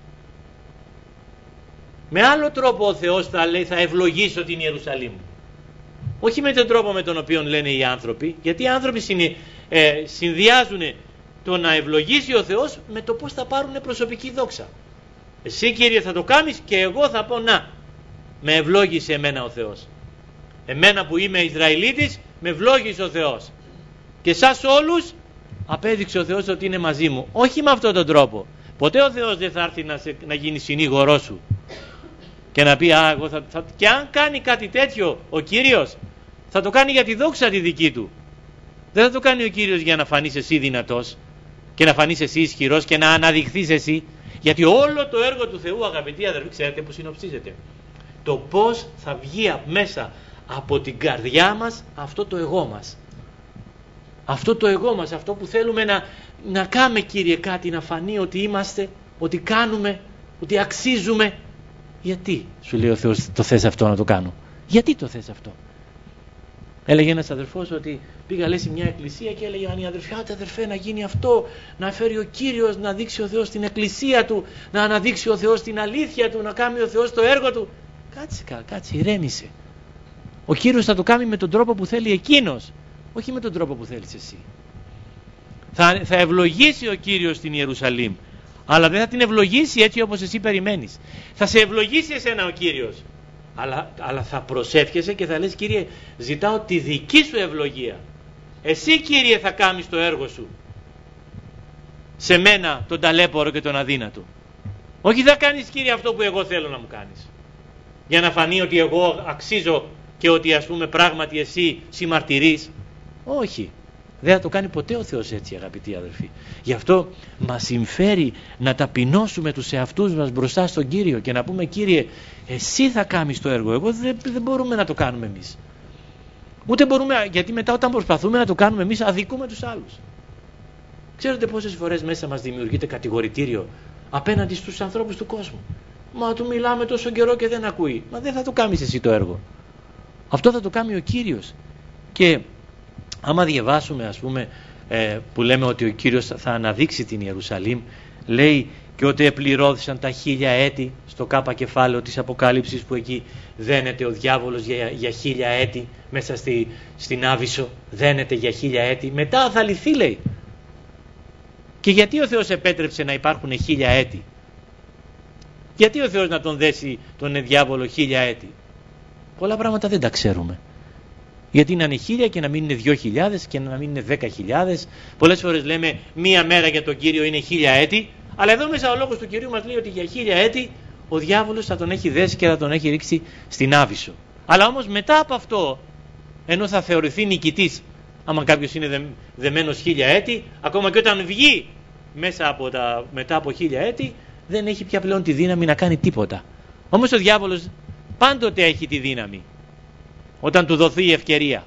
Με άλλο τρόπο ο Θεός θα λέει, θα ευλογήσω την Ιερουσαλήμ. Όχι με τον τρόπο με τον οποίο λένε οι άνθρωποι, γιατί οι άνθρωποι συνδυάζουν το να ευλογήσει ο Θεός με το πώς θα πάρουν προσωπική δόξα. Εσύ Κύριε θα το κάνεις και εγώ θα πω να, με ευλόγησε εμένα ο Θεός. Εμένα που είμαι Ισραηλίτης με ευλόγησε ο Θεός. Και εσάς όλους απέδειξε ο Θεός ότι είναι μαζί μου. Όχι με αυτόν τον τρόπο. Ποτέ ο Θεός δεν θα έρθει να γίνει συνήγορός σου και να πει και αν κάνει κάτι τέτοιο ο Κύριος θα το κάνει για τη δόξα τη δική του. Δεν θα το κάνει ο Κύριος για να φανείς εσύ δυνατός και να φανείς εσύ ισχυρός και να αναδειχθείς εσύ. Γιατί όλο το έργο του Θεού, αγαπητοί αδερφοί, ξέρετε που συνοψίζεται. Το πώς θα βγει μέσα από την καρδιά μας αυτό το εγώ μας. Αυτό το εγώ μας, αυτό που θέλουμε να κάνουμε, Κύριε, κάτι, να φανεί ότι είμαστε, ότι κάνουμε, ότι αξίζουμε. Γιατί, σου λέει ο Θεός, το θες αυτό να το κάνω? Γιατί το θες αυτό? Έλεγε ένας αδερφός ότι πήγα, λέει, σε μια εκκλησία και έλεγε οι αδερφοί, αδερφέ, να γίνει αυτό, να φέρει ο Κύριος, να δείξει ο Θεός την εκκλησία του, να αναδείξει ο Θεός την αλήθεια του, να κάνει ο Θεός το έργο του. Κάτσε, ηρέμησε. Ο Κύριος θα το κάνει με τον τρόπο που θέλει εκείνος, όχι με τον τρόπο που θέλεις εσύ. Θα ευλογήσει ο Κύριος την Ιερουσαλήμ, αλλά δεν θα την ευλογήσει έτσι όπως εσύ περιμένεις. Θα σε ευλογήσει εσένα ο Κύριος, αλλά θα προσεύχεσαι και θα λες, Κύριε, ζητάω τη δική σου ευλογία. Εσύ, Κύριε, θα κάνεις το έργο σου σε μένα, τον ταλέπορο και τον αδύνατο. Όχι θα κάνεις, Κύριε, αυτό που εγώ θέλω να μου κάνεις, για να φανεί ότι εγώ αξίζω και ότι, ας πούμε, πράγματι εσύ συμμαρτυρείς. Όχι, δεν θα το κάνει ποτέ ο Θεός έτσι, αγαπητοί αδελφοί. Γι' αυτό μας συμφέρει να ταπεινώσουμε τους εαυτούς μας μπροστά στον Κύριο και να πούμε, Κύριε, εσύ θα κάνεις το έργο, εγώ δεν μπορούμε να το κάνουμε εμείς. Ούτε μπορούμε, γιατί μετά όταν προσπαθούμε να το κάνουμε εμείς αδικούμε τους άλλους. Ξέρετε πόσες φορές μέσα μας δημιουργείται κατηγορητήριο απέναντι στους ανθρώπους του κόσμου? Μα του μιλάμε τόσο καιρό και δεν ακούει. Μα δεν θα το κάνεις εσύ το έργο. Αυτό θα το κάνει ο Κύριος. Και άμα διαβάσουμε, ας πούμε, που λέμε ότι ο Κύριος θα αναδείξει την Ιερουσαλήμ, λέει και ότι επληρώθησαν τα 1000 έτη στο κάπα κεφάλαιο της Αποκάλυψης, που εκεί δένεται ο διάβολος για 1000 έτη μέσα στην Άβυσσο, δένεται για 1000 έτη, μετά θα λυθεί, λέει. Και γιατί ο Θεός επέτρεψε να υπάρχουν 1000 έτη? Γιατί ο Θεός να τον δέσει τον διάβολο 1000 έτη? Πολλά πράγματα δεν τα ξέρουμε. Γιατί να είναι 1000 και να μην είναι 2000 και να μην είναι 10.000. Πολλές φορές λέμε μία μέρα για τον Κύριο είναι 1000 έτη, αλλά εδώ μέσα ο λόγος του Κυρίου μας λέει ότι για 1000 έτη ο διάβολος θα τον έχει δέσει και θα τον έχει ρίξει στην Άβυσσο. Αλλά όμως μετά από αυτό, ενώ θα θεωρηθεί νικητής, άμα κάποιος είναι δεμένος 1000 έτη, ακόμα και όταν βγει μετά από 1000 έτη, δεν έχει πια πλέον τη δύναμη να κάνει τίποτα. Όμως ο διάβολος πάντοτε έχει τη δύναμη όταν του δοθεί η ευκαιρία.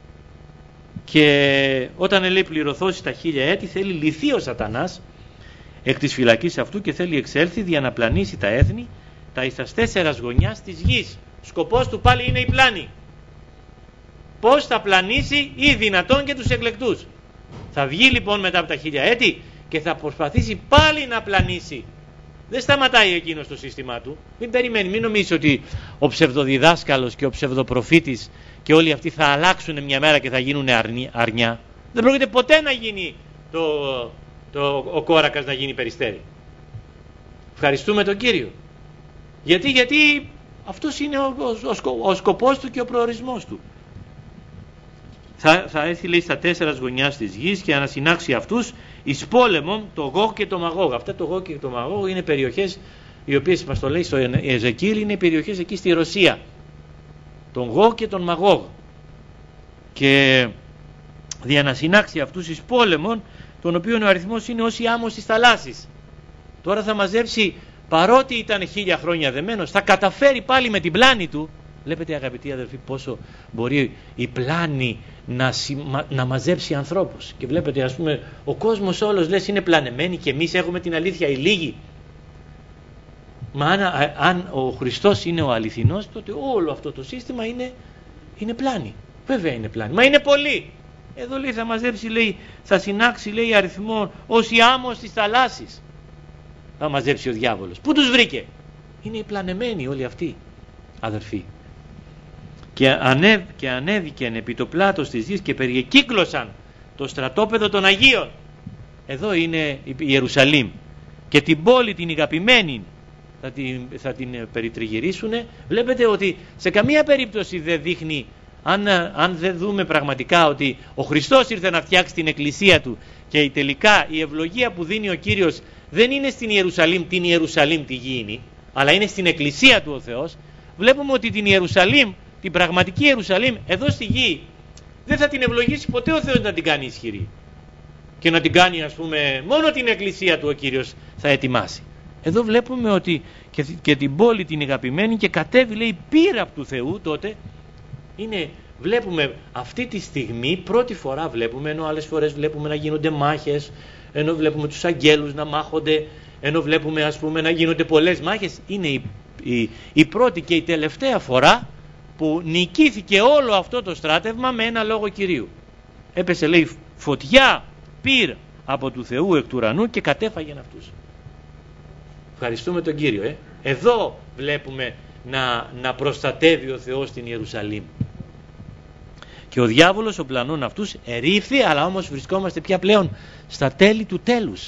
Και όταν λέει πληρωθώσει τα 1000 έτη, θέλει λυθεί ο Σατανάς εκ της φυλακής αυτού και θέλει εξέλθει για να πλανήσει τα έθνη τα εις τας 4 γωνιάς της γης. Σκοπός του πάλι είναι η πλάνη. Πώς θα πλανήσει ή δυνατόν και τους εκλεκτούς. Θα βγει λοιπόν μετά από τα 1000 έτη και θα προσπαθήσει πάλι να πλανήσει. Δεν σταματάει εκείνο το σύστημά του. Μην περιμένει, μην νομίζει ότι ο ψευδοδιδάσκαλος και ο ψευδοπροφήτης και όλοι αυτοί θα αλλάξουν μια μέρα και θα γίνουν αρνιά. Δεν πρόκειται ποτέ να γίνει ο κόρακας να γίνει περιστέρι. Ευχαριστούμε τον Κύριο. Γιατί αυτός είναι ο σκοπός του και ο προορισμός του. Θα έρθει, λέει, στα 4 γωνιάς της γης και να συνάξει αυτούς εις πόλεμον το Γόγ και το Μαγόγ. Αυτά το Γόγ και το Μαγόγ είναι περιοχές οι οποίες μας το λέει στο Εζεκίλ, είναι περιοχές εκεί στη Ρωσία. Τον Γόγ και τον Μαγόγ. Και για να συνάξει αυτούς εις πόλεμον, τον οποίο ο αριθμός είναι ως η άμμος της θαλάσσης. Τώρα θα μαζέψει, παρότι ήταν 1000 χρόνια δεμένος, θα καταφέρει πάλι με την πλάνη του. Βλέπετε, αγαπητοί αδελφοί, πόσο μπορεί η πλάνη να μαζέψει ανθρώπους. Και βλέπετε, ας πούμε, ο κόσμος όλος λες είναι πλανεμένοι και εμείς έχουμε την αλήθεια οι λίγοι. Μα αν ο Χριστός είναι ο αληθινός, τότε όλο αυτό το σύστημα είναι πλάνη. Βέβαια είναι πλάνη. Μα είναι πολλοί. Εδώ λέει θα μαζέψει, λέει, θα συνάξει, λέει, αριθμό όσοι άμμος της θαλάσσης. Θα μαζέψει ο διάβολος. Πού τους βρήκε? Είναι οι πλανεμένοι όλοι αυτοί, αδερφοί. Και ανέβηκεν επί το πλάτος της γης και περιεκύκλωσαν το στρατόπεδο των Αγίων. Εδώ είναι η Ιερουσαλήμ. Και την πόλη την αγαπημένη θα την περιτριγυρίσουν. Βλέπετε ότι σε καμία περίπτωση δεν δείχνει, αν δεν δούμε πραγματικά ότι ο Χριστός ήρθε να φτιάξει την εκκλησία του και τελικά η ευλογία που δίνει ο Κύριος δεν είναι στην Ιερουσαλήμ, την Ιερουσαλήμ τη γήινη, αλλά είναι στην εκκλησία του ο Θεός. Βλέπουμε ότι την Ιερουσαλήμ, την πραγματική Ιερουσαλήμ εδώ στη γη, δεν θα την ευλογήσει ποτέ ο Θεός να την κάνει ισχυρή και να την κάνει, ας πούμε, μόνο την εκκλησία του ο Κύριος θα ετοιμάσει. Εδώ βλέπουμε ότι και την πόλη την αγαπημένη και κατέβει, λέει, πύρα του Θεού. Τότε βλέπουμε αυτή τη στιγμή πρώτη φορά βλέπουμε, ενώ άλλες φορές βλέπουμε να γίνονται μάχες, ενώ βλέπουμε τους αγγέλους να μάχονται, ενώ βλέπουμε, ας πούμε, να γίνονται πολλές μάχες. Είναι η πρώτη και η τελευταία φορά που νικήθηκε όλο αυτό το στράτευμα με ένα λόγο Κυρίου. Έπεσε, λέει, φωτιά, πυρ από του Θεού εκ του ουρανού και κατέφαγεν αυτούς. Ευχαριστούμε τον Κύριο. Εδώ βλέπουμε να προστατεύει ο Θεός την Ιερουσαλήμ. Και ο διάβολος ο πλανών αυτούς ερήφθη, αλλά όμως βρισκόμαστε πια πλέον στα τέλη του τέλους.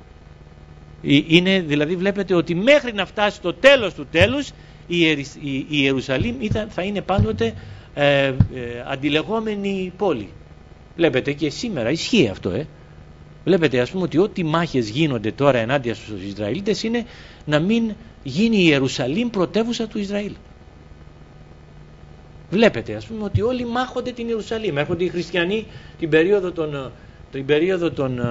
Δηλαδή βλέπετε ότι μέχρι να φτάσει το τέλος του τέλους η Ιερουσαλήμ θα είναι πάντοτε αντιλεγόμενη πόλη. Βλέπετε και σήμερα ισχύει αυτό. Βλέπετε, ας πούμε, ότι ό,τι μάχες γίνονται τώρα ενάντια στους Ισραηλίτες είναι να μην γίνει η Ιερουσαλήμ πρωτεύουσα του Ισραήλ. Βλέπετε, ας πούμε, ότι όλοι μάχονται την Ιερουσαλήμ. Έρχονται οι χριστιανοί την περίοδο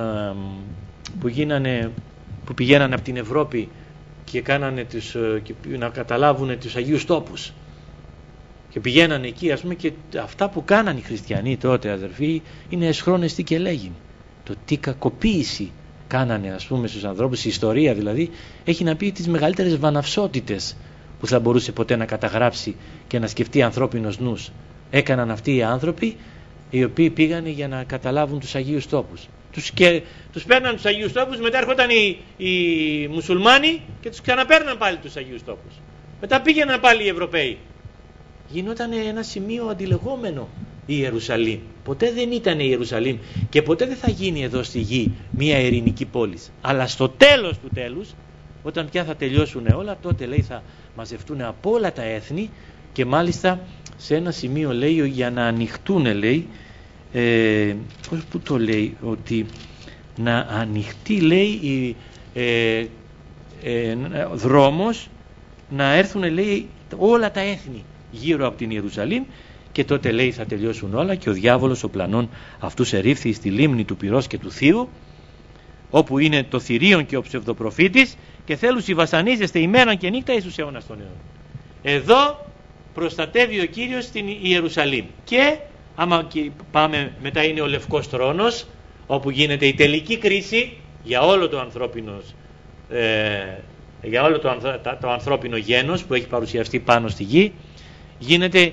που πηγαίνανε από την Ευρώπη και να καταλάβουν τους Αγίους Τόπους. Και πηγαίνανε εκεί, ας πούμε, και αυτά που κάνανε οι χριστιανοί τότε, αδερφοί, είναι εσχρόνες τι και λέγει. Το τι κακοποίηση κάνανε, ας πούμε, στους ανθρώπους, η ιστορία δηλαδή έχει να πει τις μεγαλύτερες βαναυσότητες που θα μπορούσε ποτέ να καταγράψει και να σκεφτεί ανθρώπινος νους. Έκαναν αυτοί οι άνθρωποι οι οποίοι πήγανε για να καταλάβουν τους Αγίους Τόπους. Τους παίρναν τους Αγίους Τόπους, μετά έρχονταν οι μουσουλμάνοι και τους ξαναπαίρναν πάλι τους Αγίους Τόπους. Μετά πήγαιναν πάλι οι Ευρωπαίοι. Γινόταν ένα σημείο αντιλεγόμενο η Ιερουσαλήμ. Ποτέ δεν ήταν η Ιερουσαλήμ και ποτέ δεν θα γίνει εδώ στη γη μια ειρηνική πόλη. Αλλά στο τέλος του τέλους, όταν πια θα τελειώσουν όλα, τότε, λέει, θα μαζευτούν από όλα τα έθνη και μάλιστα σε ένα σημείο, λέει, για να ανοιχτούν, λέει, που το λέει, ότι να ανοιχτεί, λέει, δρόμος να έρθουν, λέει, όλα τα έθνη γύρω από την Ιερουσαλήμ και τότε, λέει, θα τελειώσουν όλα και ο διάβολος ο πλανών αυτούς ερήφθη στη λίμνη του πυρός και του θείου, όπου είναι το θηρίον και ο ψευδοπροφήτης και θέλουσι βασανίζεστε ημέραν και νύχτα εις τους αιώνας των αιώνων. Εδώ προστατεύει ο Κύριος την Ιερουσαλήμ και άμα πάμε μετά είναι ο Λευκός Θρόνος, όπου γίνεται η τελική κρίση για όλο το ανθρώπινο το ανθρώπινο γένος που έχει παρουσιαστεί πάνω στη γη. Γίνεται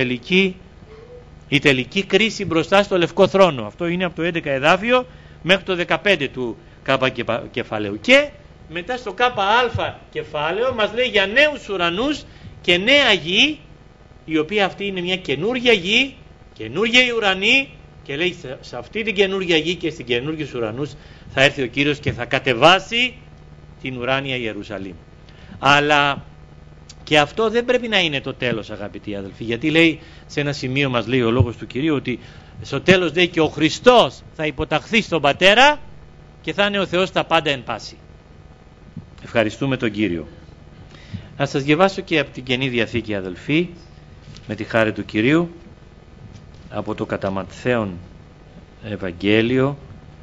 η τελική κρίση μπροστά στο Λευκό Θρόνο. Αυτό είναι από το 11 εδάφιο μέχρι το 15 του Κ κεφαλαίου. Και μετά στο ΚΑ κεφάλαιο μας λέει για νέους ουρανούς και νέα γη, η οποία αυτή είναι μια καινούργια γη, καινούργια ουρανή, και λέει σε αυτή την καινούργια γη και στην καινούργιους ουρανούς θα έρθει ο Κύριος και θα κατεβάσει την ουράνια Ιερουσαλήμ. Αλλά και αυτό δεν πρέπει να είναι το τέλος, αγαπητοί αδελφοί, γιατί λέει σε ένα σημείο, μας λέει ο λόγος του Κυρίου, ότι στο τέλος, λέει, και ο Χριστός θα υποταχθεί στον Πατέρα και θα είναι ο Θεός τα πάντα εν πάση. Ευχαριστούμε τον Κύριο. Να σας διαβάσω και από την Καινή Διαθήκη, αδελφοί, με τη χάρη του Κυρίου, από το κατά Ματθαίον Ευαγγέλιο,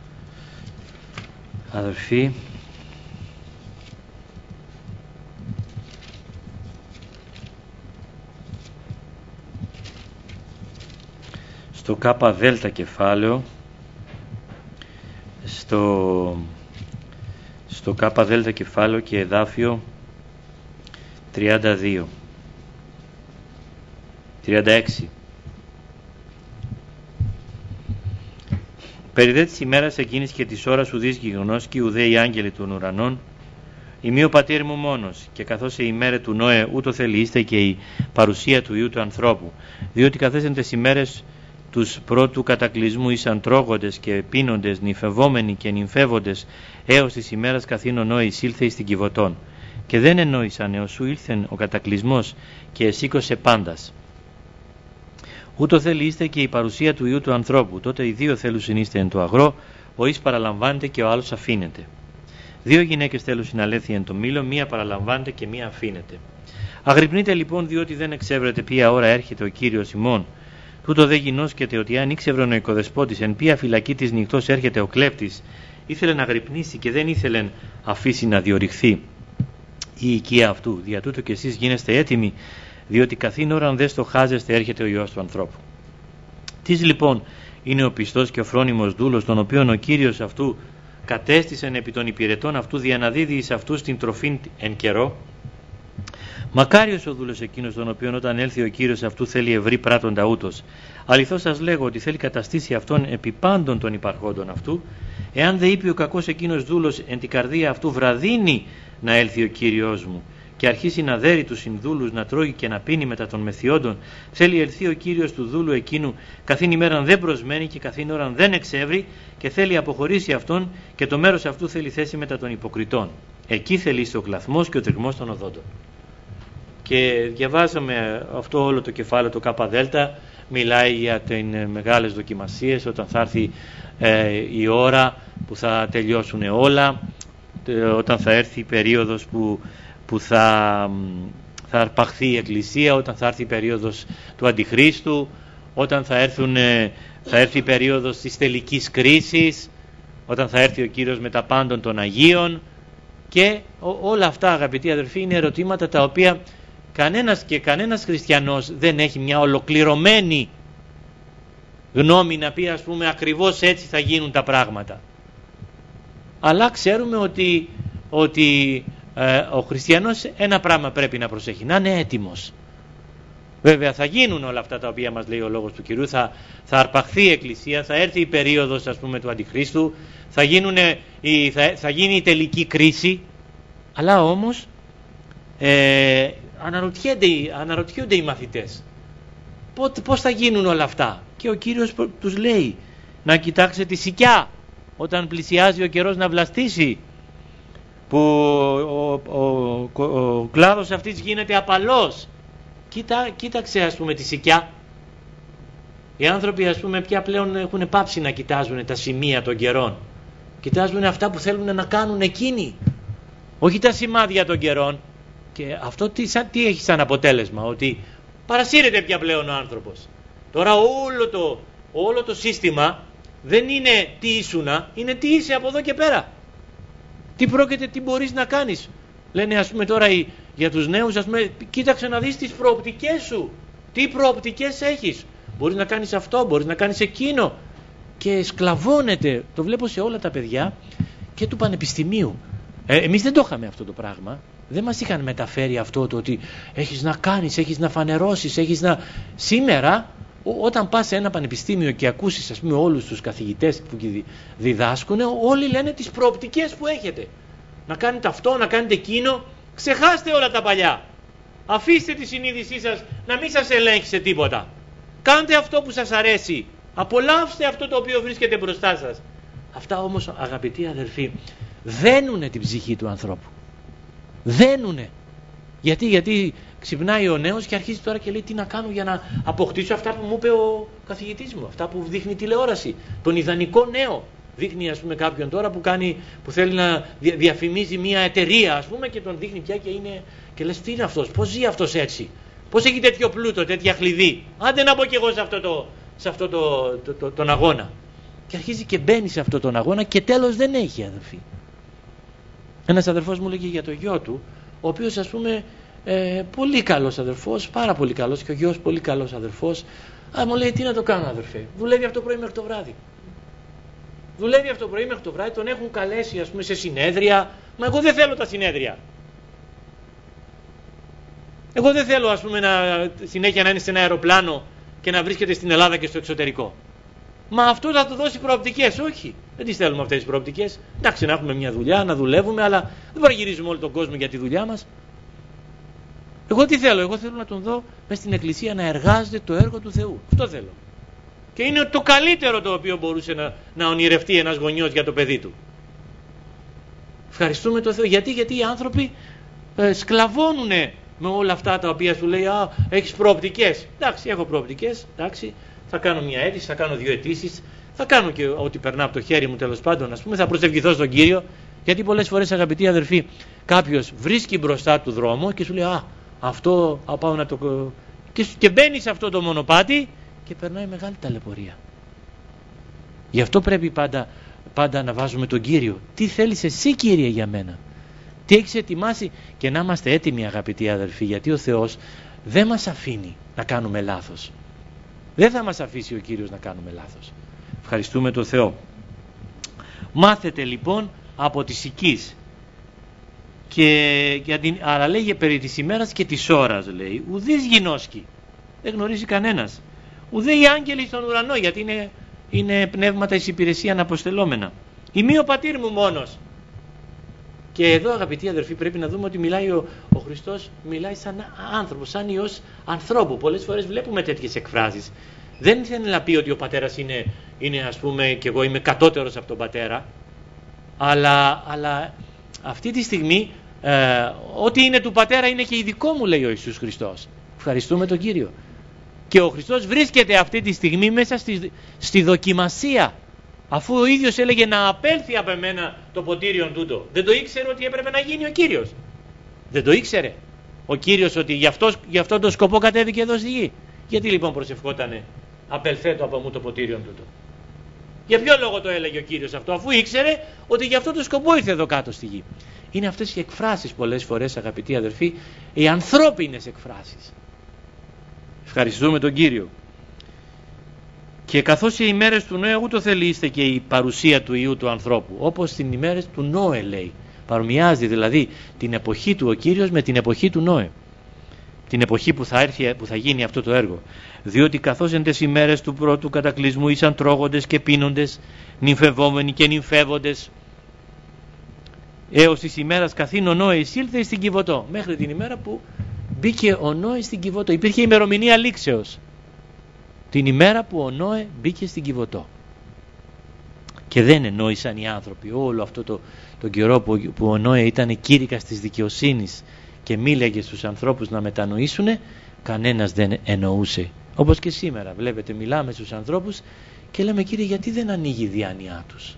αδελφοί, στο ΚΑ δέλτα κεφάλαιο, στο ΚΑ δέλτα κεφάλαιο και εδάφιο 36. Περί δε της ημέρας εκείνης και της ώρας ουδείς γιγνώσκει ουδέ οι άγγελοι των ουρανών, ημί ο πατήρ μου μόνος, και καθώς η ημέρα του Νόε ούτω θέλει είστε και η παρουσία του Υιού του ανθρώπου, διότι καθώς εν τες ημέρες τους πρώτου κατακλυσμού ήσαν τρώγοντες και πίνοντες, νυφευόμενοι και νυμφεύοντες, έως της ημέρας καθήν ο Νόε εισήλθε εις την Κιβωτών, και δεν εννόησαν έως σου ήλθεν ο κατακλυσμός και εσήκωσε πάντας. Ούτω θέλει είστε και η παρουσία του Υιού του ανθρώπου, τότε οι δύο θέλουσιν είστε εν το αγρό, ο εις παραλαμβάνεται και ο άλλος αφήνεται. Δύο γυναίκες θέλουσιν αλέθη εν το μήλο, μία παραλαμβάνεται και μία αφήνεται. Αγρυπνείτε λοιπόν, διότι δεν εξεύρετε ποια ώρα έρχεται ο Κύριος ημών. Τούτο δε γινώσκεται ότι αν ήξευρον ο οικοδεσπότης εν ποια φυλακή της νυχτός έρχεται ο κλέπτης, ήθελε να αγρυπνήσει και δεν ήθελε αφήσει να διορυχθεί η οικία αυτού. Δια τούτο και εσείς γίνεστε έτοιμοι, διότι καθήν ώραν δε στοχάζεστε έρχεται ο Υιός του ανθρώπου. Τις λοιπόν είναι ο πιστός και ο φρόνιμος δούλος, τον οποίον ο Κύριος αυτού κατέστησεν επί των υπηρετών αυτού, διαναδίδει εις αυτούς την τροφήν εν καιρό. Μακάριος ο δούλος εκείνος, τον οποίον όταν έλθει ο Κύριος αυτού θέλει ευρύ πράτοντα ούτως. Αληθώς σας λέγω ότι θέλει καταστήσει αυτόν επί πάντων των υπαρχόντων αυτού. Εάν δε είπε ο κακός εκείνος δούλος εν την καρδία αυτού, βραδύνει να έλθει ο Κύριος μου, και αρχίσει να δέρει τους συνδούλους, να τρώγει και να πίνει μετά των μεθιόντων, θέλει ελθεί ο Κύριος του δούλου εκείνου, καθήν ημέραν δεν προσμένει και καθήν ώραν δεν εξεύρει, και θέλει αποχωρήσει αυτόν, και το μέρος αυτού θέλει θέση μετά των υποκριτών. Εκεί θέλει ο κλαθμός και ο τριγμός των οδόντων. Και διαβάζαμε αυτό όλο το κεφάλαιο, το ΚΔ, μιλάει για τις μεγάλες δοκιμασίες, όταν θα έρθει η ώρα που θα τελειώσουν όλα, όταν θα έρθει η περίοδος που θα αρπαχθεί η Εκκλησία, όταν θα έρθει η περίοδος του Αντιχρίστου, όταν θα έρθει η περίοδος της τελικής κρίσης, όταν θα έρθει ο Κύριος με τα πάντων των Αγίων. Και όλα αυτά, αγαπητοί αδερφοί, είναι ερωτήματα τα οποία κανένας χριστιανός δεν έχει μια ολοκληρωμένη γνώμη να πει, ας πούμε, ακριβώς έτσι θα γίνουν τα πράγματα. Αλλά ξέρουμε ότι ο χριστιανός ένα πράγμα πρέπει να προσέχει, να είναι έτοιμος. Βέβαια θα γίνουν όλα αυτά τα οποία μας λέει ο λόγος του Κυρίου, θα αρπαχθεί η Εκκλησία, θα έρθει η περίοδος, ας πούμε, του Αντιχρίστου, θα γίνει η τελική κρίση, αλλά όμως αναρωτιούνται οι μαθητές πώς θα γίνουν όλα αυτά, και ο Κύριος τους λέει να κοιτάξετε τη σικιά όταν πλησιάζει ο καιρός να βλαστήσει, που ο κλάδος αυτής γίνεται απαλός. Κοίταξε, ας πούμε, τη σικιά. Οι άνθρωποι, ας πούμε, πια πλέον έχουν πάψει να κοιτάζουν τα σημεία των καιρών. Κοιτάζουν αυτά που θέλουν να κάνουν εκείνοι, όχι τα σημάδια των καιρών. Και αυτό τι έχει σαν αποτέλεσμα? Ότι παρασύρεται πια πλέον ο άνθρωπος. Τώρα όλο το σύστημα δεν είναι τι ήσουνα, είναι τι είσαι από εδώ και πέρα. Τι μπορείς να κάνεις. Λένε, ας πούμε, τώρα για τους νέους, ας πούμε, κοίταξε να δεις τις προοπτικές σου. Τι προοπτικές έχεις. Μπορείς να κάνεις αυτό, μπορείς να κάνεις εκείνο. Και σκλαβώνεται. Το βλέπω σε όλα τα παιδιά και του πανεπιστημίου. Εμείς δεν το είχαμε αυτό το πράγμα. Δεν μας είχαν μεταφέρει αυτό το ότι έχεις να κάνεις, έχεις να φανερώσεις, Σήμερα, όταν πας σε ένα πανεπιστήμιο και ακούσεις, ας πούμε, όλους τους καθηγητές που διδάσκουν, όλοι λένε τις προοπτικές που έχετε. Να κάνετε αυτό, να κάνετε εκείνο. Ξεχάστε όλα τα παλιά. Αφήστε τη συνείδησή σας να μην σας ελέγχει σε τίποτα. Κάντε αυτό που σας αρέσει. Απολαύστε αυτό το οποίο βρίσκεται μπροστά σας. Αυτά όμως, αγαπητοί αδερφοί, δένουνε την ψυχή του ανθρώπου. Δένουνε. Γιατί ξυπνάει ο νέος και αρχίζει τώρα και λέει, τι να κάνω για να αποκτήσω αυτά που μου είπε ο καθηγητής μου, αυτά που δείχνει τηλεόραση, τον ιδανικό νέο. Δείχνει, ας πούμε, κάποιον τώρα που θέλει να διαφημίζει μια εταιρεία, ας πούμε, και τον δείχνει πια και λες, τι είναι αυτός, πώς ζει αυτός έτσι, πώς έχει τέτοιο πλούτο, τέτοια χλειδί. Άντε να πω κι εγώ σε αυτό τον αγώνα. Και αρχίζει και μπαίνει σε αυτόν τον αγώνα και τέλος δεν έχει, αδερφοί. Ένας αδερφός μου λέγει για το γιο του, ο οποίος, ας πούμε, πολύ καλός αδερφός, πάρα πολύ καλός, και ο γιος πολύ καλός αδερφός. Μου λέει, τι να το κάνω, αδερφέ, δουλεύει αυτό το πρωί μέχρι το βράδυ. Δουλεύει αυτό το πρωί μέχρι το βράδυ, τον έχουν καλέσει, ας πούμε, σε συνέδρια. Μα εγώ δεν θέλω τα συνέδρια. Εγώ δεν θέλω, ας πούμε, συνέχεια να είναι σε ένα αεροπλάνο και να βρίσκεται στην Ελλάδα και στο εξωτερικό. Μα αυτό θα του δώσει προοπτικές. Όχι, δεν τις θέλουμε αυτές τις προοπτικές. Εντάξει, να έχουμε μια δουλειά, να δουλεύουμε, αλλά δεν μπορούμε να γυρίζουμε όλο τον κόσμο για τη δουλειά μας. Εγώ τι θέλω? Εγώ θέλω να τον δω μες στην εκκλησία να εργάζεται το έργο του Θεού. Αυτό θέλω. Και είναι το καλύτερο το οποίο μπορούσε να ονειρευτεί ένας γονιός για το παιδί του. Ευχαριστούμε τον Θεό. Γιατί οι άνθρωποι σκλαβώνουν με όλα αυτά τα οποία σου λέει, α, έχεις προοπτικές. Εντάξει, έχω προοπτικές, εντάξει, θα κάνω μια αίτηση, θα κάνω 2 αιτήσεις, θα κάνω και ό,τι περνά από το χέρι μου, τέλος πάντων, ας πούμε, θα προσευχηθώ στον Κύριο. Γιατί πολλές φορές, αγαπητοί αδερφοί, κάποιος βρίσκει μπροστά του δρόμο και σου λέει, α, αυτό πάω να το... Και μπαίνει σε αυτό το μονοπάτι και περνάει μεγάλη ταλαιπωρία. Γι' αυτό πρέπει πάντα να βάζουμε τον Κύριο. Τι θέλεις εσύ, Κύριε, για μένα? Τι έχεις ετοιμάσει? Και να είμαστε έτοιμοι, αγαπητοί αδελφοί, γιατί ο Θεός δεν μας αφήνει να κάνουμε λάθος. Δεν θα μας αφήσει ο Κύριος να κάνουμε λάθος. Ευχαριστούμε τον Θεό. Μάθετε λοιπόν από τις οικής. Αλλά λέγε περί της ημέρας και της ώρας, λέει. Ουδείς γινώσκει. Δεν γνωρίζει κανένας. Ουδέ οι άγγελοι στον ουρανό, γιατί είναι πνεύματα εις υπηρεσία αναποστελόμενα. Ημί ο πατήρ μου μόνος. Και εδώ, αγαπητοί αδερφοί, πρέπει να δούμε ότι μιλάει ο Χριστός, μιλάει σαν άνθρωπο, σαν Υιός ανθρώπου. Πολλές φορές βλέπουμε τέτοιες εκφράσεις. Δεν θέλει να πει ότι ο πατέρας είναι ας πούμε, και εγώ είμαι κατώτερος από τον πατέρα, αλλά αυτή τη στιγμή ό,τι είναι του πατέρα είναι και ειδικό μου, λέει ο Ιησούς Χριστός. Ευχαριστούμε τον Κύριο. Και ο Χριστός βρίσκεται αυτή τη στιγμή μέσα στη δοκιμασία. Αφού ο ίδιος έλεγε να απέλθει από εμένα το ποτήριον τούτο. Δεν το ήξερε ότι έπρεπε να γίνει ο Κύριος? Δεν το ήξερε ο Κύριος ότι γι' αυτόν τον σκοπό κατέβηκε εδώ στη γη? Γιατί λοιπόν προσευχότανε απελθέτω από μου το ποτήριον τούτο? Για ποιο λόγο το έλεγε ο Κύριος αυτό, αφού ήξερε ότι γι' αυτόν τον σκοπό ήρθε εδώ κάτω στη γη? Είναι αυτές οι εκφράσεις πολλές φορές, αγαπητοί αδερφοί, οι ανθρώπινες εκφράσεις. Ευχαριστούμε τον Κύριο. Και καθώς οι ημέρες του Νόε ούτω θελείστε και η παρουσία του Υιού του ανθρώπου, όπως στις ημέρες του Νόε, λέει. Παρομοιάζει δηλαδή την εποχή του ο Κύριος με την εποχή του Νόε. Την εποχή που θα γίνει αυτό το έργο. Διότι καθώς εν τες ημέρες του πρώτου κατακλυσμού ήσαν τρώγοντες και πίνοντες, νυμφευόμενοι και νυμφεύοντες, έως της ημέρας καθήν ο Νόε εισήλθε στην Κιβωτό. Μέχρι την ημέρα που μπήκε ο Νόε στην Κιβωτό. Υπήρχε ημερομηνία λήξεως. Την ημέρα που ο Νόε μπήκε στην Κιβωτό. Και δεν εννοήσαν οι άνθρωποι όλο αυτό τον καιρό που ο Νόε ήταν κήρυκας της δικαιοσύνης και μίλαγε στους ανθρώπους να μετανοήσουν, κανένας δεν εννοούσε. Όπως και σήμερα βλέπετε, μιλάμε στους ανθρώπους και λέμε, Κύριε, γιατί δεν ανοίγει η διάνοιά τους?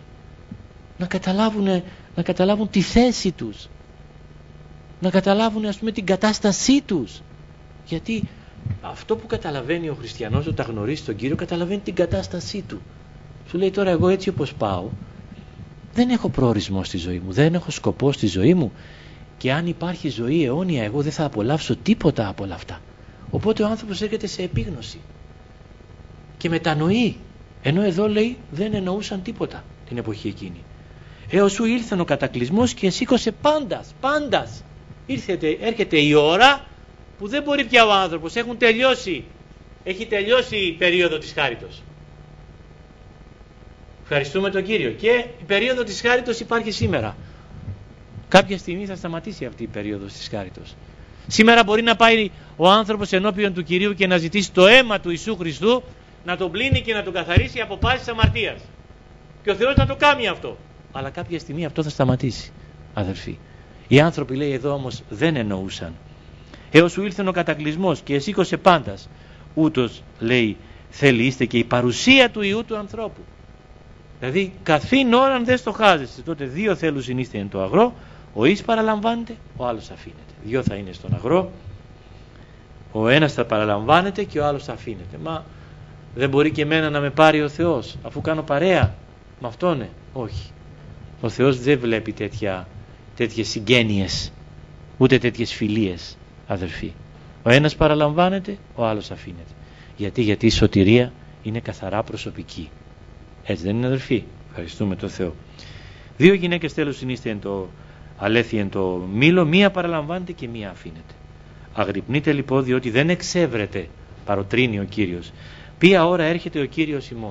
Να καταλάβουν τη θέση τους, να καταλάβουν ας πούμε την κατάστασή τους. Γιατί αυτό που καταλαβαίνει ο χριστιανός όταν γνωρίζει τον Κύριο, καταλαβαίνει την κατάστασή του. Σου λέει, τώρα εγώ έτσι όπως πάω δεν έχω προορισμό στη ζωή μου, δεν έχω σκοπό στη ζωή μου, και αν υπάρχει ζωή αιώνια εγώ δεν θα απολαύσω τίποτα από όλα αυτά. Οπότε ο άνθρωπος έρχεται σε επίγνωση και μετανοεί, ενώ εδώ λέει δεν εννοούσαν τίποτα την εποχή εκείνη. Έως σου ήλθεν ο κατακλυσμός και σήκωσε πάντας. Έρχεται η ώρα που δεν μπορεί πια ο άνθρωπος, έχει τελειώσει η περίοδο της χάριτος. Ευχαριστούμε τον Κύριο. Και η περίοδο της χάριτος υπάρχει σήμερα. Κάποια στιγμή θα σταματήσει αυτή η περίοδος της χάριτος. Σήμερα μπορεί να πάει ο άνθρωπος ενώπιον του Κυρίου και να ζητήσει το αίμα του Ιησού Χριστού, να τον πλύνει και να τον καθαρίσει από πάσης αμαρτίας. Και ο Θεός θα το κάνει αυτό. Αλλά κάποια στιγμή αυτό θα σταματήσει, αδερφοί. Οι άνθρωποι, λέει εδώ όμως, δεν εννοούσαν. Έως σου ήλθεν ο κατακλυσμός και εσήκωσε πάντας. Ούτως, λέει, θέλει είστε και η παρουσία του Υιού του ανθρώπου. Δηλαδή καθήν ώραν δεν στοχάζεστε. Τότε δύο θέλουσιν είστε εν το αγρό, ο εις παραλαμβάνεται, ο άλλος αφήνεται. Δύο θα είναι στον αγρό, ο ένας θα παραλαμβάνεται και ο άλλος θα αφήνεται. Μα δεν μπορεί και εμένα να με πάρει ο Θεός αφού κάνω παρέα με αυτόν? Όχι. Ο Θεός δεν βλέπει τέτοιες συγγένειες, ούτε τέτοιες φιλίες, αδερφοί. Ο ένας παραλαμβάνεται, ο άλλος αφήνεται. Γιατί η σωτηρία είναι καθαρά προσωπική. Έτσι δεν είναι, αδερφοί? Ευχαριστούμε τον Θεό. Δύο γυναίκες τέλος συνείστε εν το αλέθη εν το μήλο, μία παραλαμβάνεται και μία αφήνεται. Αγρυπνείτε λοιπόν, διότι δεν εξεύρετε, παροτρύνει ο Κύριος, ποια ώρα έρχεται ο Κύριος ημών.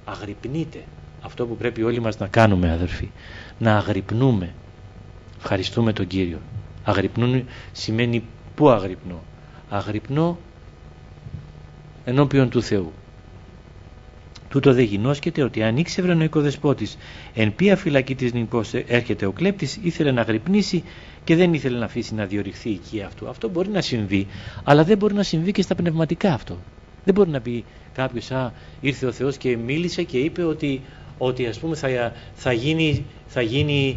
Αγρυπνείτε. Αυτό που πρέπει όλοι μας να κάνουμε, αδερφοί, να αγρυπνούμε. Ευχαριστούμε τον Κύριο. Αγρυπνούν σημαίνει πού αγρυπνώ? Αγρυπνώ ενώπιον του Θεού. Τούτο δε γινώσκεται ότι αν ήξευρε ο οικοδεσπότης εν ποια φυλακή της νηπός έρχεται ο κλέπτης, ήθελε να αγρυπνήσει και δεν ήθελε να αφήσει να διορυχθεί η οικία αυτού. Αυτό μπορεί να συμβεί, αλλά δεν μπορεί να συμβεί και στα πνευματικά αυτό. Δεν μπορεί να πει κάποιος, ήρθε ο Θεός και μίλησε και είπε ότι ας πούμε θα γίνει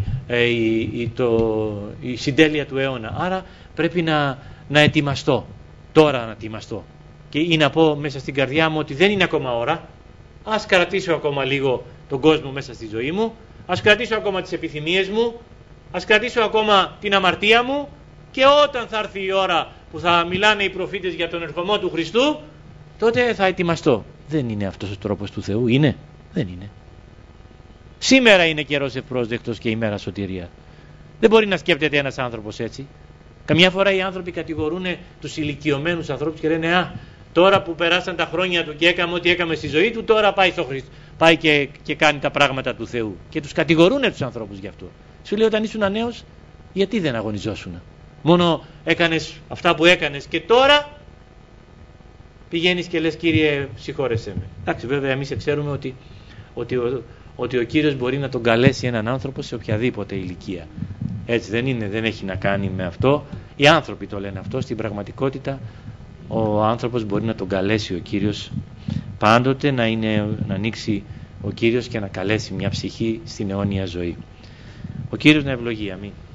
η συντέλεια του αιώνα. Άρα πρέπει να ετοιμαστώ, τώρα να ετοιμαστώ. Ή να πω μέσα στην καρδιά μου ότι δεν είναι ακόμα ώρα, ας κρατήσω ακόμα λίγο τον κόσμο μέσα στη ζωή μου, ας κρατήσω ακόμα τις επιθυμίες μου, ας κρατήσω ακόμα την αμαρτία μου, και όταν θα έρθει η ώρα που θα μιλάνε οι προφήτες για τον ερχομό του Χριστού, τότε θα ετοιμαστώ. Δεν είναι αυτός ο τρόπος του Θεού, είναι? Δεν είναι. Σήμερα είναι καιρός ευπρόσδεκτος και ημέρα σωτηρία. Δεν μπορεί να σκέφτεται ένας άνθρωπος έτσι. Καμιά φορά οι άνθρωποι κατηγορούν τους ηλικιωμένους ανθρώπους και λένε, τώρα που περάσαν τα χρόνια του και έκαμε ό,τι έκαμε στη ζωή του, τώρα πάει στο Χριστό. Πάει και κάνει τα πράγματα του Θεού. Και τους κατηγορούν τους ανθρώπους γι' αυτό. Σου λέει, όταν ήσουν νέος, γιατί δεν αγωνιζόσουν? Μόνο έκανες αυτά που έκανες και τώρα πηγαίνεις και λες, Κύριε, συγχώρεσέ με. Εντάξει, βέβαια εμείς ξέρουμε ότι ο Κύριος μπορεί να τον καλέσει έναν άνθρωπο σε οποιαδήποτε ηλικία. Έτσι δεν είναι? Δεν έχει να κάνει με αυτό. Οι άνθρωποι το λένε αυτό. Στην πραγματικότητα ο άνθρωπος μπορεί να τον καλέσει ο Κύριος πάντοτε, να ανοίξει ο Κύριος και να καλέσει μια ψυχή στην αιώνια ζωή. Ο Κύριος να ευλογεί. Αμήν.